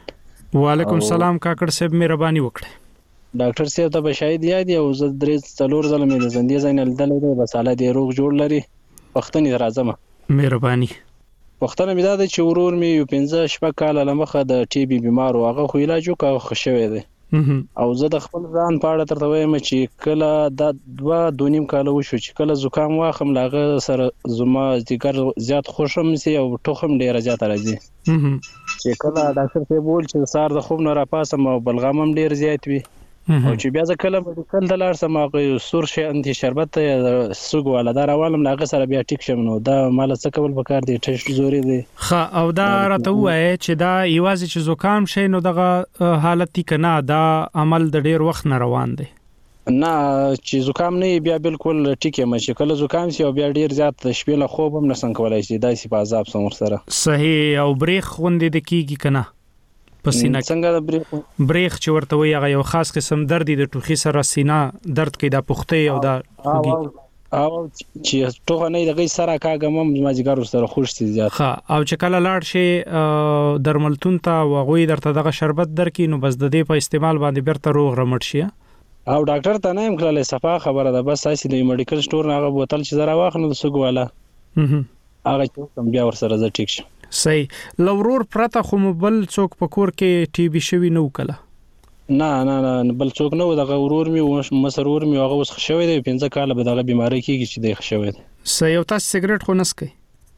E: وعلیکم السلام کاکړ صاحب مهرباني وکړئ.
J: ډاکټر صاحب ته بشاید یاد یو ز درې څلور ځله مې د زندې ځای نه لیدل دی بس حاله دی روغ جوړ لري پښتني راځم.
E: مهرباني.
J: وختونه مې دا د چې ورور مې یو پنځه شپږ کاله لمخه د ټي بي بیمار او هغه خو علاج وکړ خو شوی دی او زه د خپل ځان په اړه ترته وایم چې کله د دوه دوه نیم کال وشو چې کله زکام واخم لاغه سره زما ځګر زیات خوشم سي او ټوخم ډیر زیات راځي چې کله ډاکټر ته بول چې سار د خوب نه را پاسم او بلغم هم ډیر زیات وي او چې بیا ځکه کله میډیکل د لار سم هغه سور شي انتي شربت یا سوق ولا دا روانم لاغه سره بیا ټیک شم نو دا مال څه کول پکار دی ټیسټ زوري دی
E: خا او دا راته وای چې دا ایوازي چې زکام شي نو دغه حالت کنا دا عمل د ډیر وخت نه روان دی
J: نه چې زکام نه بیا بالکل ټیک یم چې کله زکام شي او بیا ډیر زیات شپې له خوب هم نسن کولای شي داسې په عذاب سمور سره
E: صحیح او بریخ غوندې د کیږي کنا پسینه
J: څنګه د بریخ
E: بریخ چې ورته وي هغه یو خاص قسم درد د ټوخي سره سینه درد کوي د پختې او د
J: او چې ټوخه نه دغه سره کاګم ما جګر سره خوش سي زیات
E: ها او چې کله لاړ شي درملتون ته وغوي درته دغه شربت درکې نو بس د دې په استعمال باندې بیرته روغ رمټ شي
J: او ډاکټر ته نه يم کړل صفه خبره ده بس اسې د میډیکل سٹور نه هغه بوتل چې زرا واخنو د سګ والا هغه چې بیا ور سره ز ټیک شي
E: صحیح لورور پرته خو موبل څوک پکور کې ټي بي شوی نو کله
J: نه نه نه بل څوک نو دغه ورور می مسرور می هغه وس خښوي دی پنځه کال به دغه بیماری کیږي چې دی خښوي دی
E: صحیح او تاسو سیګریټ خو نسکي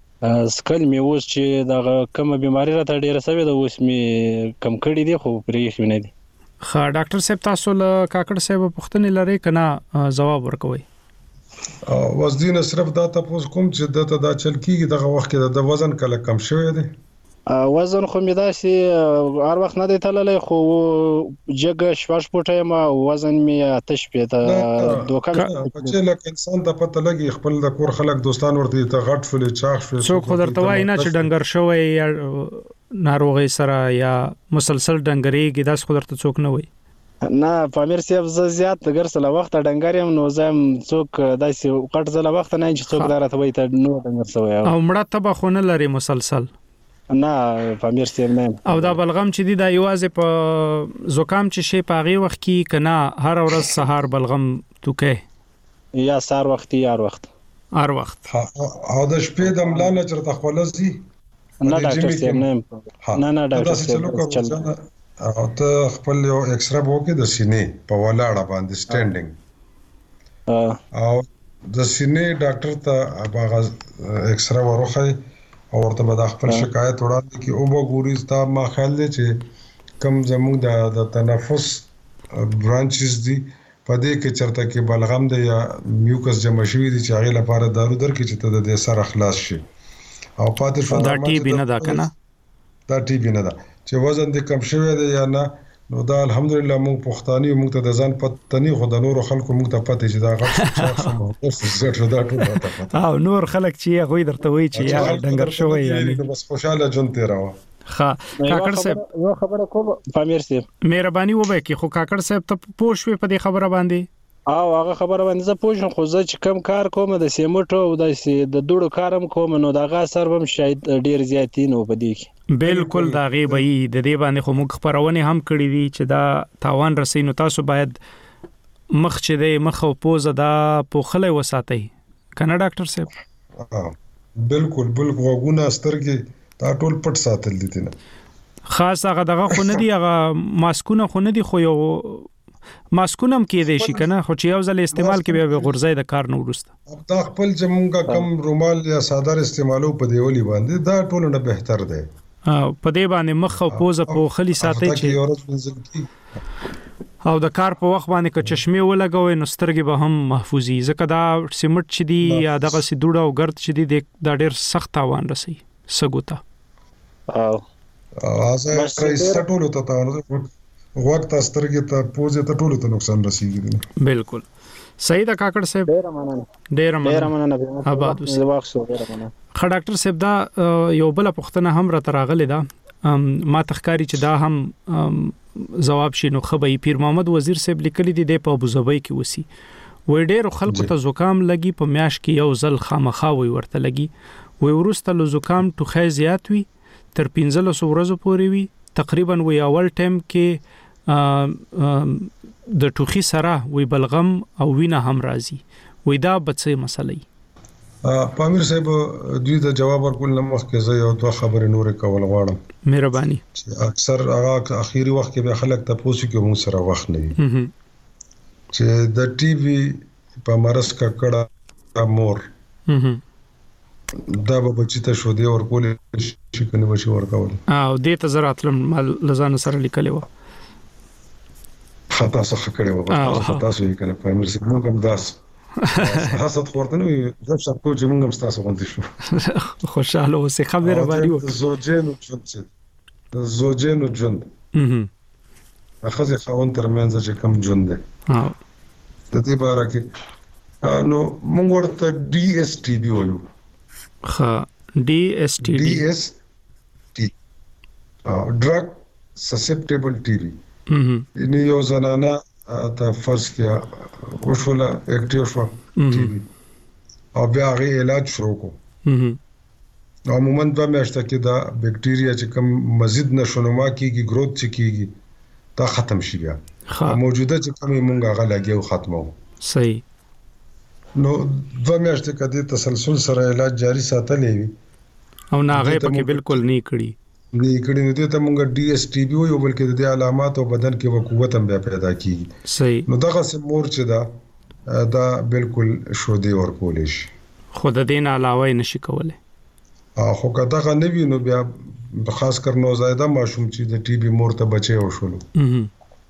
J: سکل می اوس چې دغه کوم بیماری راته ډیره سوي ده اوس می کم کړی دی خو پرې خو نه دی
E: خا ډاکټر صاحب تاسو له کاکړ صاحب پښتنې لري کنه جواب ورکوي
H: وزدین صرف دا تاسو کوم چې د ته دا چل کیږي دغه وخت کې د وزن کله کم شوی دی
J: وزن خو مې داسې هر وخت نه دی تللی خو جګ شواش پټه ما وزن مې آتش پیته دوکه
H: چې لکه انسان ته پته لګي خپل د کور خلک دوستان ورته ته غټ فل چاخ شو
E: څوک خو درته وای نه چې ډنګر شوی یا ناروغي سره یا مسلسل ډنګريږي داس خو درته څوک نه وای
J: نه پامیر صاحب ز زیات دګر سره وخت ډنګر یم نو زم څوک داسې کټ زله وخت نه چې څوک درته وای ته نو ډنګر سوی
E: او مړه تبه خو نه لري مسلسل
J: نه پامیر صاحب نه
E: او دا بلغم چې دی دا یوازې په زکام چې شي په غي وخت کې کنا هر ورځ سهار بلغم توکه
J: یا سهار وخت یا هر وخت
E: هر وخت
H: او د شپې د ملانه چرته خلاصي
J: نه ډاکټر صاحب نه نه نه ډاکټر صاحب چل
H: او ته خپل یو ایکس را وکړه د سینې په ولاړه باندې سټینډینګ او د سینې ډاکټر ته هغه ایکس را ورخه او ورته به د خپل شکایت وړاندې کی او وګوري ستا ما خیال دی چې کم زموږ د تنفس برانچز دي په دې کې چرته کې بلغم دی یا میوکس جمع شوی دي چې هغه لپاره دارو درکې چې ته د سر اخلاص شي او پاتې شو
E: دا ټي بي نه دا کنه
H: دا ټي بي نه دا چې وزن دې کم شوی دی یا نه نو دا الحمدلله موږ پښتاني موږ ته د ځان پته خو د نورو خلکو موږ ته پته چې دا غږ څه سمو اوس زه ټول دا ټول پته
E: او نور خلک چې هغه درته وایي چې یا ډنګر شوی یعنی
H: بس خوشاله جون تیراوه
E: ها کاکړ صاحب
J: یو خبره کوم پامیر صاحب
E: مهرباني وبای کی خو کاکړ صاحب ته پوښوي په دې خبره باندې
J: او هغه خبره باندې زه پوښم خو زه چې کم کار کوم د سیمټو او د د دوړو کارم کوم نو دغه اثر هم شاید ډیر زیاتین او بدی کی
E: بالکل دا غیبی د دې باندې خو موږ خبرونه هم کړې دي چې دا تاوان رسې نو تاسو باید مخ چې د مخ او پوزه دا پوخله وساتئ کنه ډاکټر صاحب
H: بالکل بالکل وګونه سترګې دا ټول پټ ساتل دي نه
E: خاص هغه دغه خو نه دی هغه ماسکونه خو نه دی خو یو ماسکونم کې دی شي کنه خو چې یو ځل استعمال کې به غورځي د کار نو ورسته
H: دا خپل جمونګه کم رومال یا ساده استعمالو په دیولي باندې دا ټول نه بهتر دی
E: په دې باندې مخ او پوزه په خلی ساتي چې او د کار په وخت باندې که چشمه ولګوي نو سترګې به هم محفوظي ځکه دا سیمټ چې دی یا دغه سي دوړه او ګرد چې دی دا ډېر سخت تاوان رسي سګوتا
J: او
H: اوازه کوي ستټولو ته تاوان وخت سترګې ته پوزه ته ټولو ته نقصان رسیږي
E: بالکل صحیح دا کاکړ صاحب
J: ډېر مننه
E: ډېر
J: مننه
E: آباد اوسه خا ډاکټر صاحب دا یو بل پوښتنه هم را تراغله ده ما تخکاری چې دا هم جواب شینو خبري پیر محمد وزیر صاحب لیکلي دي د په ابوظبي کې وسی وې ډېر خلکو ته زکام لګي په میاش کې یو ځل خامخا وي ورته لګي وې ورسته له زکام ټوخه زیات وي تر پنځه لس ورځې پورې وي تقریبا وې اول ټایم کې د ټوخي سره وې بلغم او وینه هم راځي وې دا بڅه مسلې
H: پامیر صاحب دوی د جواب ورکول نه مخکې زه یو دوه خبرې نورې کول غواړم
E: مهرباني
H: اکثر هغه اخیری وخت کې به خلک تاسو کې موږ سره وخت نه وي چې د ټي وي په مرز کا کړه مور دا به بچی ته شو دی ورکول شي کنه بچی ورکول
E: او دې ته زراتلم لزان سره لیکلې و
H: خطا څه کړي و خطا څه کنه پامیر صاحب موږ هم داس حسد خورتنه زه شکو چې موږ هم تاسو غونډې شو
E: خوشاله اوسې خبره باندې
H: زوجینو ژوند زوجینو ژوند اخذ خاون ترمنځ چې کم ژوند دی
E: ها
H: د دې باره کې نو موږ ورته ډي اس ټي بي وایو
E: ها ډي اس ټي
H: ډي اس ټي ډرګ سسپټیبل ټي بي ان یو زنانه ته فرض کیا وشوله اکټیو شو ټي بي او بیا غي علاج شروع کو نو عموما په میاشته کې دا بکټیریا چې کوم مزید نشونما کیږي گروث چې کیږي دا ختم شي بیا موجوده چې کومه مونږه غلګي او ختمو
E: صحیح
H: نو دوه میاشتې کده تسلسل سره علاج جاری ساتلې وي
E: او ناغه پکې بالکل نه کړی
H: نه کړی نو ته مونږ ډي اس ټي بي یو بلکې د علامات او بدن کې وقوت هم بیا پیدا کیږي
E: صحیح
H: نو دغه سه مور چې دا دا بالکل شو دی ورکول شي
E: خود دین علاوه نشي کوله
H: خو کدا نه وی نو بیا خاص کر نو زائده ماشوم چې د ټي بي مور ته بچي او شولو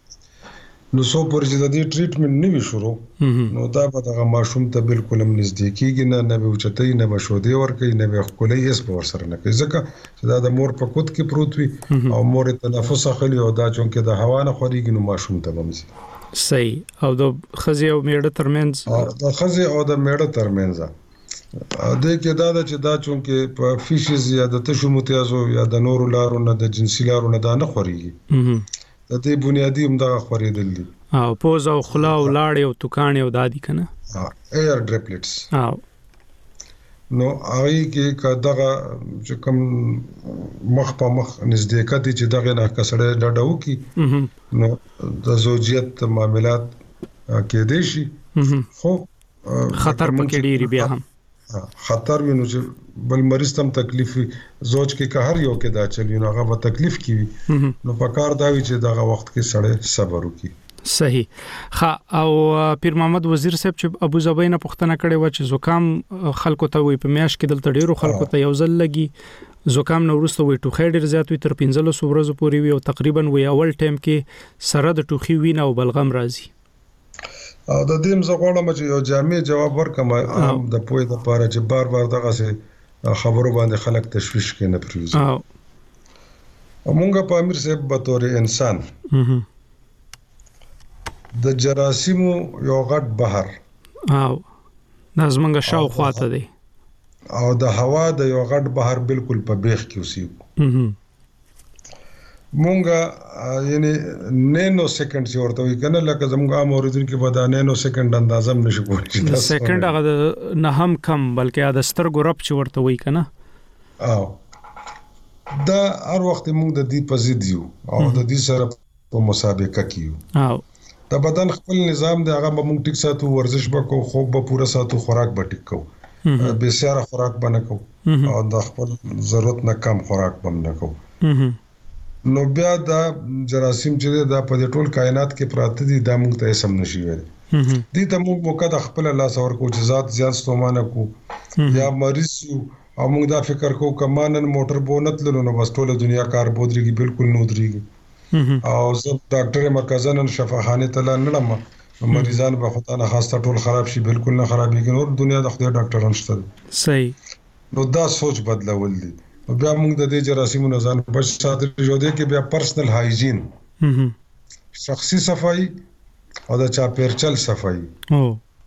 H: نو سو پر چې د دې ټریټمنټ نه وی شروع نو دا به دغه ماشوم ته بالکل هم نږدې کیږي نه نه وچتای نه بشودي ورکې نه به خولې اس په ورسره نه کوي ځکه چې دا د مور په کوت کې پروت وي او مور تنفس اخلي او دا چونکه د هوا نه خوريږي نو ماشوم ته بمسي
E: صحیح او د خزي او میړه ترمنځ
H: د خزي او د میړه ترمنځ د کې دا چې دا چونکه په فیشز یا د تشو متیازو یا د نورو لارو نه د جنسي لارو نه دا نه خوريږي د دې بنیادی هم دا خورېدل دي
E: او پوز او خلا او لاړې او توکانې او دادی کنه
H: ایر ډریپلټس
E: او
H: نو هغه کې کداغه چې کوم مخ په مخ نزدېکت چې دغه نه کسړې ډډو کی نو د زوجیت معاملات کې دي شي خو
E: خطر پکې ډیری بیا هم
H: خطر وینو چې بل مریض تم تکلیف زوج کې که هر یو کې دا چلی نو هغه په تکلیف کې نو په کار دا وی چې دغه وخت کې سړی صبر وکړي
E: صحیح خا او پیر محمد وزیر صاحب چې ابوظبي نه پوښتنه کړې و چې زکام خلکو ته وي په میاش کې دلته ډیرو خلکو ته یو ځل لګي زکام نو ورسته وي ټوخی ډیر زیات وي تر پنځه لس ورځې پورې وي او تقریبا وي اول ټایم کې سره د ټوخي وینه او بلغم راځي
H: او د دې مزغړم چې یو جامع جواب ورکم هم د پوهې لپاره چې بار بار دغه څه خبرو باندې خلک تشویش کوي نه پریوزي او مونږه په امیر صاحب به تور انسان د جراثیمو یو غټ بحر
E: او نازمنګ شاو خواته دی
H: او د هوا د یو غټ بحر بالکل په بیخ کې اوسې مونږه یعنی نینو سکند چې ورته وي کنه لکه زموږ عام اوریدونکو په دا نینو سکند اندازه هم نشي کولای
E: چې دا سکند هغه نه هم کم بلکې د سترګو رب چې ورته وي کنه
H: او دا هر وخت مونږ د دې په ضد یو او د دې سره په مسابقه کې
E: او
H: د بدن خپل نظام دی هغه مونږ ټیک ساتو ورزش وکړو خوب به پوره ساتو خوراک به ټیک کوو به سیاره خوراک باندې کوو او د خپل ضرورت نه کم خوراک باندې کوو نو بیا دا جراثیم چې دا په ټول کائنات کې پراته دي دا موږ ته سم نشي ویل دي ته موږ موقع د خپل الله سره کو چې ذات زیات ستومانه کو یا مریض او موږ دا فکر کو کمانن موټر بونت لونو نو بس ټول دنیا کار بودريږي بالکل نو دريږي او زه ډاکټر مرکزن شفاخانه ته لاندم مریضان به خدای نه خاصه ټول خراب شي بالکل نه خرابېږي نور دنیا د خدای ډاکټران شته
E: صحیح
H: نو دا سوچ بدلول دي بیا موږ د دې جراثیمو نه ځان بچ ساتل جو دي کې بیا پرسنل هایجین شخصي صفائی او د چاپیرچل صفائی
E: او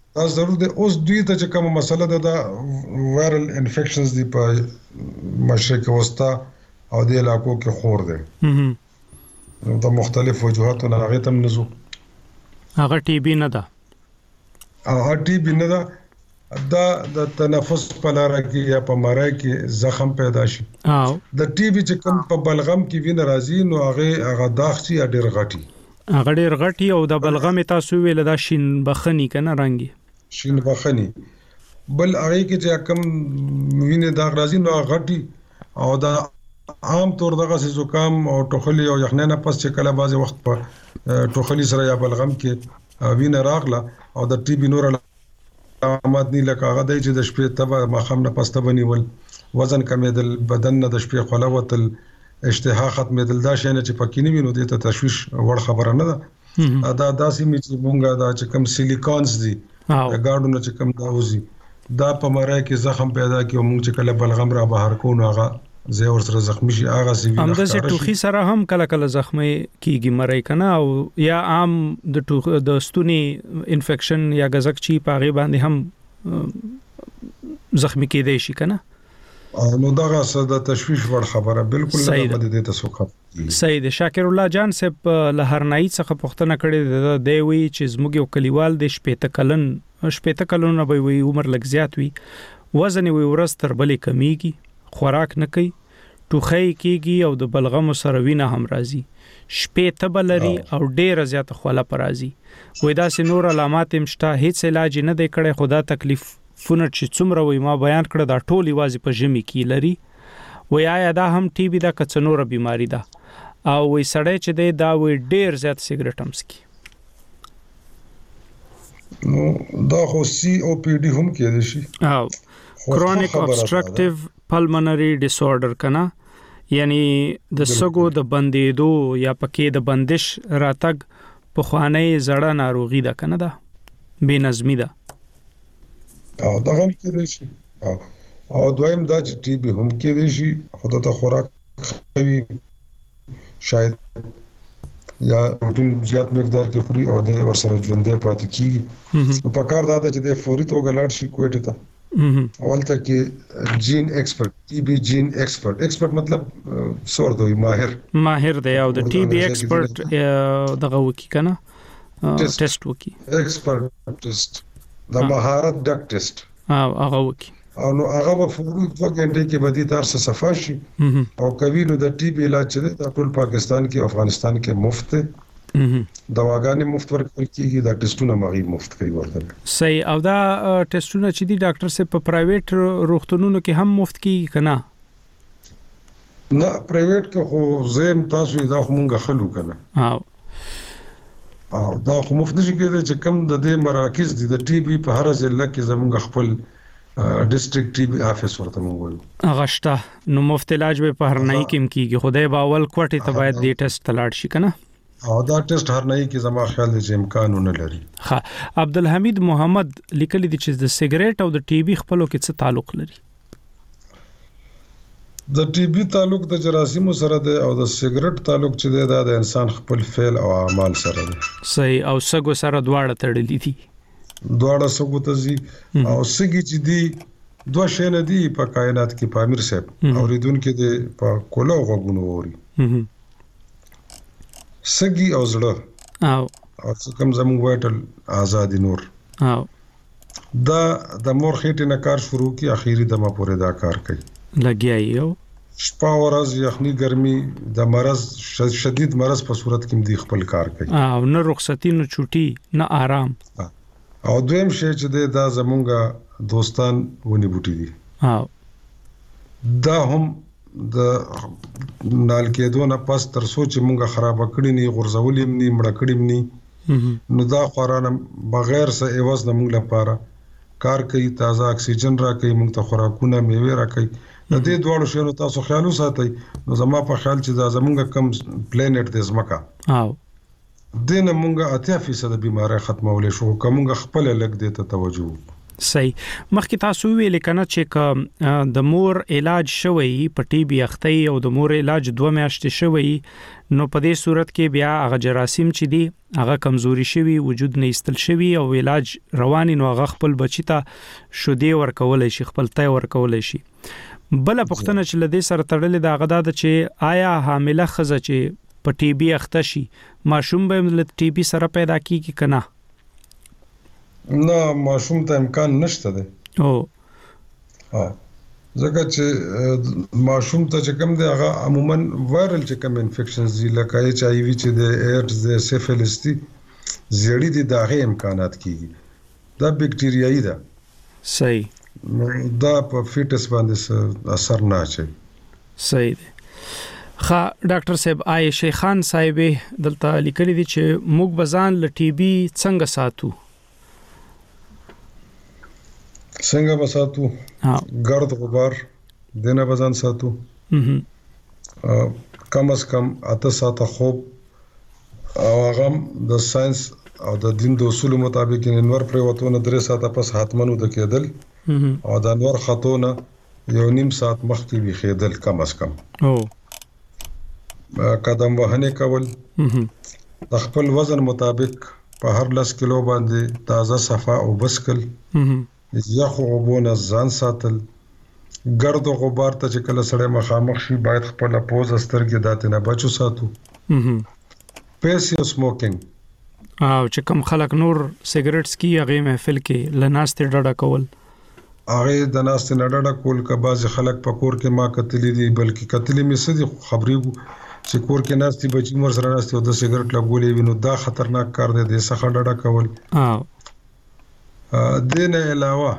H: دا ضرور دی. اوس دوی ته چې کومه مسله ده دا وایرل انفیکشنز دی په مشرق وسطا او د علاقو کې خور دی د مختلف وجوهاتو نه هغه تم نزو
E: هغه ټي بي نه ده
H: هغه ټي بي نه ده دا د تنفس په لار کې یا په مړای کې زخم پیدا شي
E: او
H: د ټي بي چې کوم په بلغم کې وینه راځي نو هغه هغه داغچی یا ډیر غټي
E: هغه ډیر غټي او د بلغم تاسو ویل دا شین بخنی کنه رنگي
H: شین بخنی بل هغه کې چې کوم وینه داغ راځي نو هغه غټي او دا عام طور دغه زکام او ټوخلی او یخنه نه پس چې کله بعضی وخت په ټوخلی سره یا بلغم کې وینه راغله او د ټي بي نور علامات نه لکه هغه د چې د شپې تبه مخام نه پسته بنیول وزن کمیدل بدن نه د شپې خلوتل اشتها ختمېدل دا شي نه چې پکې نه وینو د ته تشويش وړ خبره نه ده دا داسې می چې مونږه دا چې کم سیلیکونز دي ګاډونه چې کم دا وزي دا په مړای کې زخم پیدا کیو مونږ چې کله بلغم را بهر کو نو هغه زه ور سره زخمی شي هغه سی وینه
E: هم د ټوخي سره هم کله کله زخمی کیږي مړای کنه او یا عام د ټوخ د ستوني انفیکشن یا غزک چی پاغي باندې هم زخمی کېدای شي کنه
H: نو دا غاصه د تشويش ور خبره بالکل نه بده دي تاسو خبر
E: سید شاکر الله جان صاحب لهرنای څخه پوښتنه کړې د دی وی چې زموږ یو کلیوال د شپېته کلن شپېته کلونه به وي عمر لږ زیات وي وزن وي ورځ تر بلې کمیږي خوراک نه کوي ټوخی کیږي او د بلغم سره وینه هم راځي شپې ته بلري او ډیر زیات خوله پر راځي وې دا سه نور علامات هم شته هیڅ علاج نه دی کړی خدا تکلیف فونه چې څومره وي ما بیان کړ دا ټولي وازي په ژمي کې لري وې آیا دا هم ټي بي دا کڅنوره بیماری ده او وې سړی چې دی دا وې ډیر زیات سیګریټ هم سکي
H: نو دا خو سی او پی ډي هم کېږي شي
E: او chronic obstructive pulmonary disorder کنا یعنی د سګو د بندیدو یا پکې د بندش راتګ په خوانه زړه ناروغي ده کنه ده بے نظمی ده
H: او دا هم کېږي شي او دویم دا چې ټي بي هم کېږي شي خدای ته خوراک کوي شاید یا روټین زیات مقدار کې خوري او د ورسره ژوندې پاتې کیږي په کار دا چې د فوري توګه لاړ شي کوټه ته اولته کې جین ایکسپرت ټي بي جین ایکسپرت ایکسپرت مطلب سور دوی ماهر
E: ماهر دی او د ټي بي ایکسپرت دغه وکی کنه ټیسټ وکی
H: ایکسپرت ټیسټ د مهارت ډک ټیسټ
E: او هغه وکی
H: او نو هغه په فوري دوه غنټې کې بدی تر څه صفا شي او کوي نو د ټي بي علاج چې د ټول پاکستان کې افغانستان کې مفت دی دواګانې مفت ورکول کیږي دا ټیسټونه مغي مفت کوي ورته
E: صحیح او دا ټیسټونه چې دی ډاکټر سره په پرایویټ روغتونونو کې هم مفت کیږي کنه
H: نه پرایویټ کې خو زم تاسو دا مونږه خلو کنه
E: او
H: او دا خو مفت نشي کېدای چې کم د دې مراکز دي د ټي بي په هر ځای کې زمونږ خپل ډیسټریکټ ټي بي افیس ورته مونږ
E: اغشته نو مفت علاج به په هر نه کې کیږي خدای باول کوټه ته باید دې ټیسټ تلاړ شي کنه
H: او دا ټیسټ هر نه کې زما خیال دی چې امکان نه لري
E: ها عبدالحمید محمد لیکلی دی چې د سیګریټ او د ټي بي خپلو کې څه تعلق لري
H: د ټي بي تعلق د جراثیمو سره دی او د سیګریټ تعلق چې دی دا د انسان خپل فعل او اعمال سره دی
E: صحیح او سګو سره دواړه تړلې دي
H: دواړه سګو ته زی او سګي چې دی دوه شې نه دی په کائنات کې پامیر صاحب اوریدونکو د په کوله غوګونو ووري سګي او زړه
E: او
H: او کوم زموږ وایټل آزادی نور
E: او
H: دا د مور خېټه نه کار شروع کی اخیری دمه پورې دا کار کوي
E: لګیایي او
H: شپه ورځ یخني ګرمي د مرز شدید مرز په صورت کې دی خپل کار کوي
E: او نه رخصتي نه چوټي نه آرام
H: او دویم شی چې دا زمونږه دوستان ونی بوټي دي
E: او
H: دا هم د نال کېدو نه پس تر سوچ مونږه خراب کړی نه غرزولې نه مړ کړی نه نو دا قرانه بغیر څه ایواز نه مونږ لپاره کار کوي تازه اکسیجن را کوي مونږ ته خوراکونه میوه را کوي د دې دوه شنو تاسو خیال وساتئ نو زما په خیال چې دا زمونږه کم پلانټ د زمکا
E: او
H: دنه مونږه اتیا فیصد بیماری ختمولې شو کومه خپل لګ دې ته توجه
E: صحیح. مخکې تاسو ویل کنه چې د مور علاج شوی په ټي بي اخته او د مور علاج دوه میاشتې شوی، نو په دې صورت کې بیا هغه جراثیم چې دي هغه کمزوري شوی، وجود نه ایستل شوی او علاج روان، نو هغه خپل بچی ته شودې ورکولای شي، خپل ته ورکولای شي. بل پښتنه چې لدې سره تړلې دا غدا د چې آیا حامله خزه چې په ټي بي اخته شي ماشوم به له ټي بي سره پیدا کیږي کنه؟
H: نه، ماشوم ته امکان نشته دی.
E: او
H: ها ځکه چې ماشوم ته چې کوم دی هغه عموما وایرل چې کوم انفیکشنز دي لکه ایچ آی وی چې د ایډز د سیفیلس دي زیړی دي، دا غي امکانات کیږي، دا بکټریایي ده.
E: صحیح.
H: دا په فیټس باندې اثر نه اچي.
E: صحیح دی. خا ډاکټر صاحب عائشه خان صاحب دلته لیکلي دي چې موږ بزان ل ټي بي څنګه ساتو؟
H: څنګه بساتو؟ ګرد غبار دنه بزان ساتو. کم از کم اته ساعته خوب، او هغه د ساينس او د دین د اصول مطابق انور پر وتونه درې ساعته پس حتمنو د کېدل، او د انور خطونه یو نیم ساعت مخکې وی خېدل کم از کم.
E: او
H: قدم وهنه کول، د خپل وزن مطابق په هر لس کیلو باندې تازه صفا او بسکل، یخو غوبونه ځان ساتل، ګرد او غبار ته چې کله سړی مخامخ شي باید خپل پوز سترګې داتې نه بچو ساتو. پیسیو سموکینګ،
E: او چې کوم خلک نور سیګریټس کی هغه محفل کې لناستې ډډه کول،
H: هغه د ناستې نه ډډه کول. که بعض خلک په کور کې ما کتلی دي، بلکې کتلی مې سدي خبرې چې کور کې ناستې بچی مر سره ناستې او د سیګریټ لګولې وینو، دا خطرناک کار دی، د څخه ډډه کول.
E: او
H: دین علاوه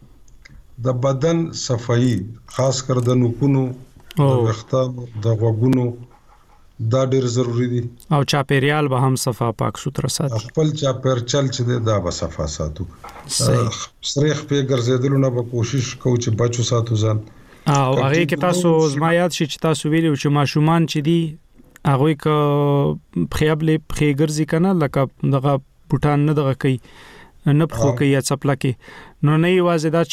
H: د بدن صفائی، خاص کر د نوکونو، د وختانو، د غوګونو، دا ډیر ضروری دي.
E: او چاپیریال به هم صفا پاک سوتره ساتي.
H: خپل چاپیر چل چې دا به صفا ساتو. سریخ په ګرځیدلو نه به کوشش کوو چې بچو ساتو ځان.
E: او هغه کې تاسو زمایات شي چې تاسو ویلو چې ماشومان چې دي هغه ک خیابلې په ګرځي کنه لکه دغه بوټان نه دغه کوي نه په خو کې یا څپلا کې، نو نه یوازې دا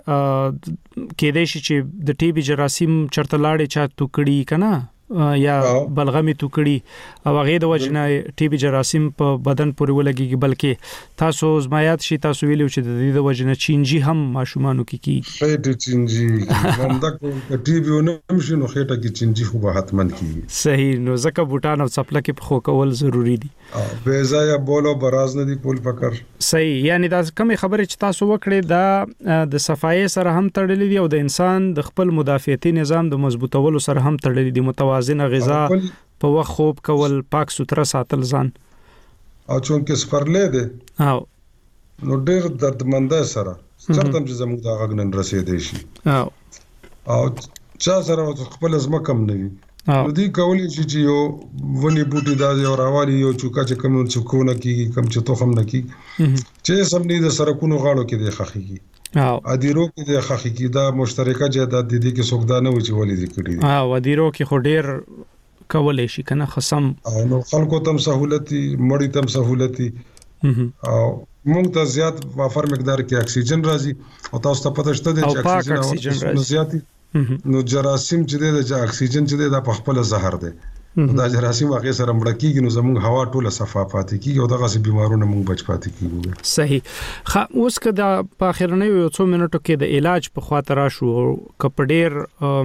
E: چې کېدې شي چې د ټي بي جراثیم چرته لاړې چا توکړي کنه یا بلغمي توکړي او هغه د وجنه ټي بي جراثیم په بدن پورې ولګي، بلکې تاسو زمایات شي تاسو ویلو چې د دې د وجنه چینجی هم ماشومانو کې کی
H: خېټه چینجی همدا کو ټي بي ونه مشنو خېټه کې چینجی خو به حتمن کی.
E: صحیح. نو ځکه بوټان او څپلا کې په خو کول ضروری دي.
H: بے ځای بولو براز نه دی کول فکر.
E: صحیح. یعنی دا کومه خبره چې تاسو وکړې دا د صفایي سره هم تړلې دي او د انسان د خپل مدافعتي نظام د مضبوطولو سره هم تړلې دي. متوازنه غذا په وخت خوب کول، پاک سوتره ساتل ځان،
H: او چونکه سپرلې ده
E: او
H: نو ډېر دردمنده سره چرته چې زموږ د غنن رسیدې شي او او چا سره خپل ازمه کم نه وي. نو دی کولی چې یو ونی بوټي دا یو راوالي یو چوکا چې کوم څوکونه کیږي کم چې توخم نه کیږي چې سمني د سرکونو غاړو کې دی خخيږي او ادیرو کې دی خخيږي. دا مشترکه جهاد د دې کې سوګدا نه و چې ولې ذکر دي.
E: او ادیرو کې خو ډېر کولې شي کنه خصم،
H: نو خلکو تم سہولتي مړی تم سہولتي او موږ ته زیات وافر مقدار کې اکسیجن راځي او تاسو ته پته شته چې اکسیجن راځي زیاتی، نو جراثیم چې د اکسیجن چې د په خپل زهر دی، دا جراثیم هغه سره مړ کیږي، نو زموږ هوا ټوله صفا پاتې کیږي او دغه سي بيمارونه موږ بچ پاتې کیږو.
E: صحیح. خا اوس کدا په اخرنه یو څو منټو کې د علاج په خاطر راشو کپډیر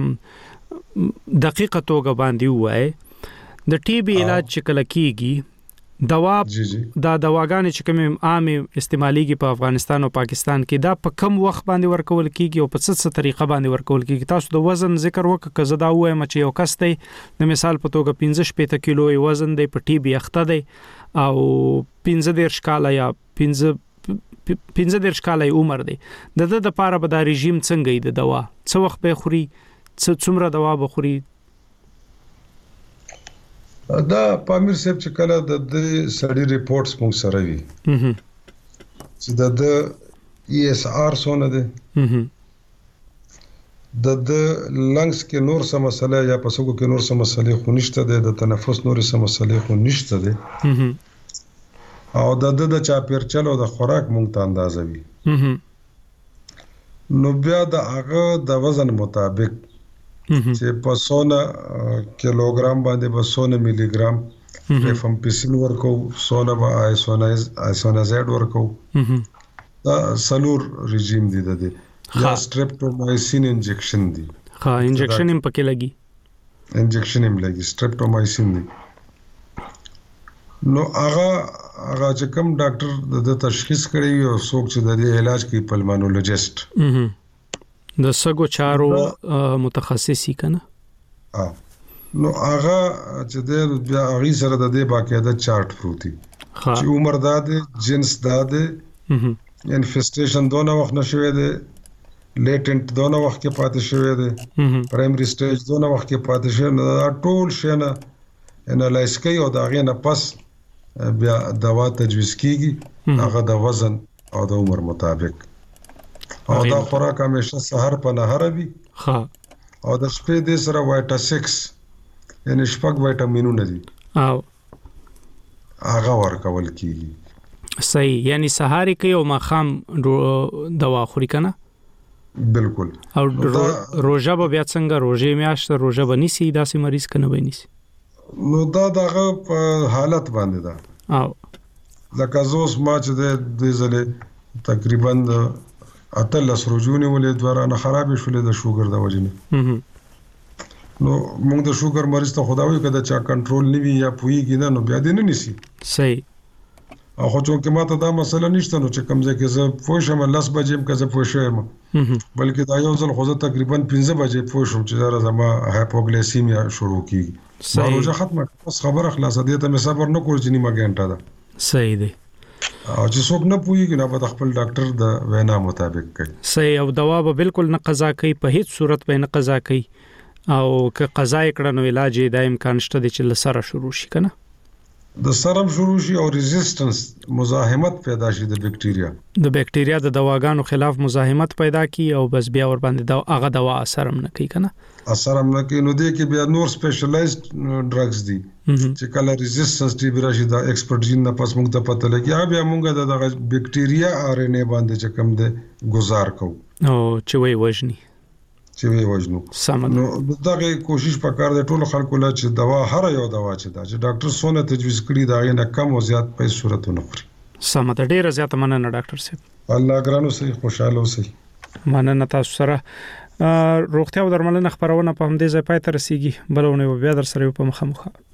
E: دقیقه توګه باندې وای د ټي بي علاج چې کله کیږي دوا دا دواګانې چې کوم عامه استعماليږي په افغانستان او پاکستان کې دا په کم وخت باندې ورکول کیږي او په څه څه طریقه باندې ورکول کیږي؟ تاسو د وزن ذکر وکړه که زدا وایم چې یو کس دی د مثال په توګه پنځه شپږ کیلو وزن دی په ټي بي اخته دی او پنځه دیرش کاله یا پنځه پنځه دیرش کاله عمر دی، د د لپاره به دا رژیم څنګه دی؟ د دوا څو وخت به خوري، څه څومره دوا به خوري؟
H: دا پامیر صاحب چې کله د د سړی ریپورتس مو سره وي چې د د ای اس آر سونه ده د د لنګس کې نور څه مسله یا پسوکو کې نور څه مسله خو نشته ده، د تنفس نور څه مسله خو نشته ده، او د د چاپیر چلو د خوراک مونږ ته اندازه وي نو بیا د هغه د وزن مطابق چې په سونه کیلوګرام باندې په سونه ملي ګرام ریفامپیسین ورکو سونه با آیسونایز آیسونازاید ورکو دا سلور رژیم دی د دې یا سټریپټومایسین انجکشن دی
E: ها انجکشن هم پکې لګي
H: انجکشن هم لګي سټریپټومایسین دی نو هغه هغه چې کوم ډاکټر د تشخیص کړی او څوک چې د دې علاج کوي پلمانولوژیست
E: د سګو چارو متخصصي کنه
H: ها نو هغه چې د بیا هغه سره د دې باقاعده چارت پروتي چې عمر داده جنس داده انفیسټیشن دونه وخت نشوي دی لیټنټ دونه وخت کې پاتې شوی دی پرایمري سټیج دونه وخت کې پاتې شوی نو دا ټول شنه انالایز کوي او دا غي نه پس بیا دوا تجویز کیږي هغه د وزن او د عمر مطابق او دا خوراک همیشه سحر په نهار وي
E: ها
H: او د شپې د سره وایټا سکس یعنی شپږ وایټامینونه دي
E: او
H: هغه ورکول کیږي
E: صحیح یعنی سحر کوي او ماخام دوا خوري کنه
H: بالکل
E: او روزه به بیا څنګه روزه میاشت روزه بنيسي داسې مریض کنه بنيسي
H: نو دا دغه په حالت باندې ده
E: او
H: لکه زوس ما چې د دې ځله تقریبا د اتلس روزونه ولې دواره نه خراب شولې د شوګر د وجنه نو موږ د شوګر مریض ته خداوي کده چا کنټرول نیوي یا پويږي نه نو بیا دې نه نيسي
E: صحیح
H: او خو چې ماته دا مسله نشته نو چې کمزې کې زه پوښم لس بجې کزه پوښم بلکې دا یو ځل خو زه تقریبا پنځه بجې پوښم چې زره زما هایپوګلیسیمیا شروع کیږي روزه ختمه بس خبره خلاصه دي ته مې صبر نه کول چې نیمه غنټه ده
E: صحیح دی
H: او چې څوک نه پوهیږي نو په خپل ډاکټر د وینا مطابق کوي
E: صحیح او دوا به بالکل نه قضا کوي په هیڅ صورت به نه قضا کوي او که قضا کړه نو علاج یې د امکان شته چې لسره شروع شي کنه
H: د سرم شروع شي او ریزिस्टنس مزاحمت پیدا شي د بکټیریا
E: د بکټیریا د دواګانو خلاف مزاحمت پیدا کی او بس بیا ور باندې دا هغه دوا اثر هم نه کوي کنه
H: اثر هم نه کوي نو د کې بیا نور سپیشلایزد ډرګز دي چې کله ریزिस्टنس ټي بي راشي دا ایکسپرت جین نه پس موږ ته پته لګي بیا موږ د بکټیریا ار ان اے باندې چې کوم ده گزار کوو
E: او چې وای وژني
H: چې وی وژنو
E: سمه
H: نو دغه کوشش وکړ د ټولو خلکو لا چې دوا هر یو دوا چې دا چې ډاکټر سونه تجویز کړی دا نه کم او زیات په صورتونو خوري
E: سمه ته ډیره زیاته مننه ډاکټر صاحب
H: الله ګرانو سي خوشاله اوسئ
E: مننه تاسو سره روغتیا او درملنه خبرونه په همدې ځای پای ته رسیدي بلونه بیا در سره په مخه مخه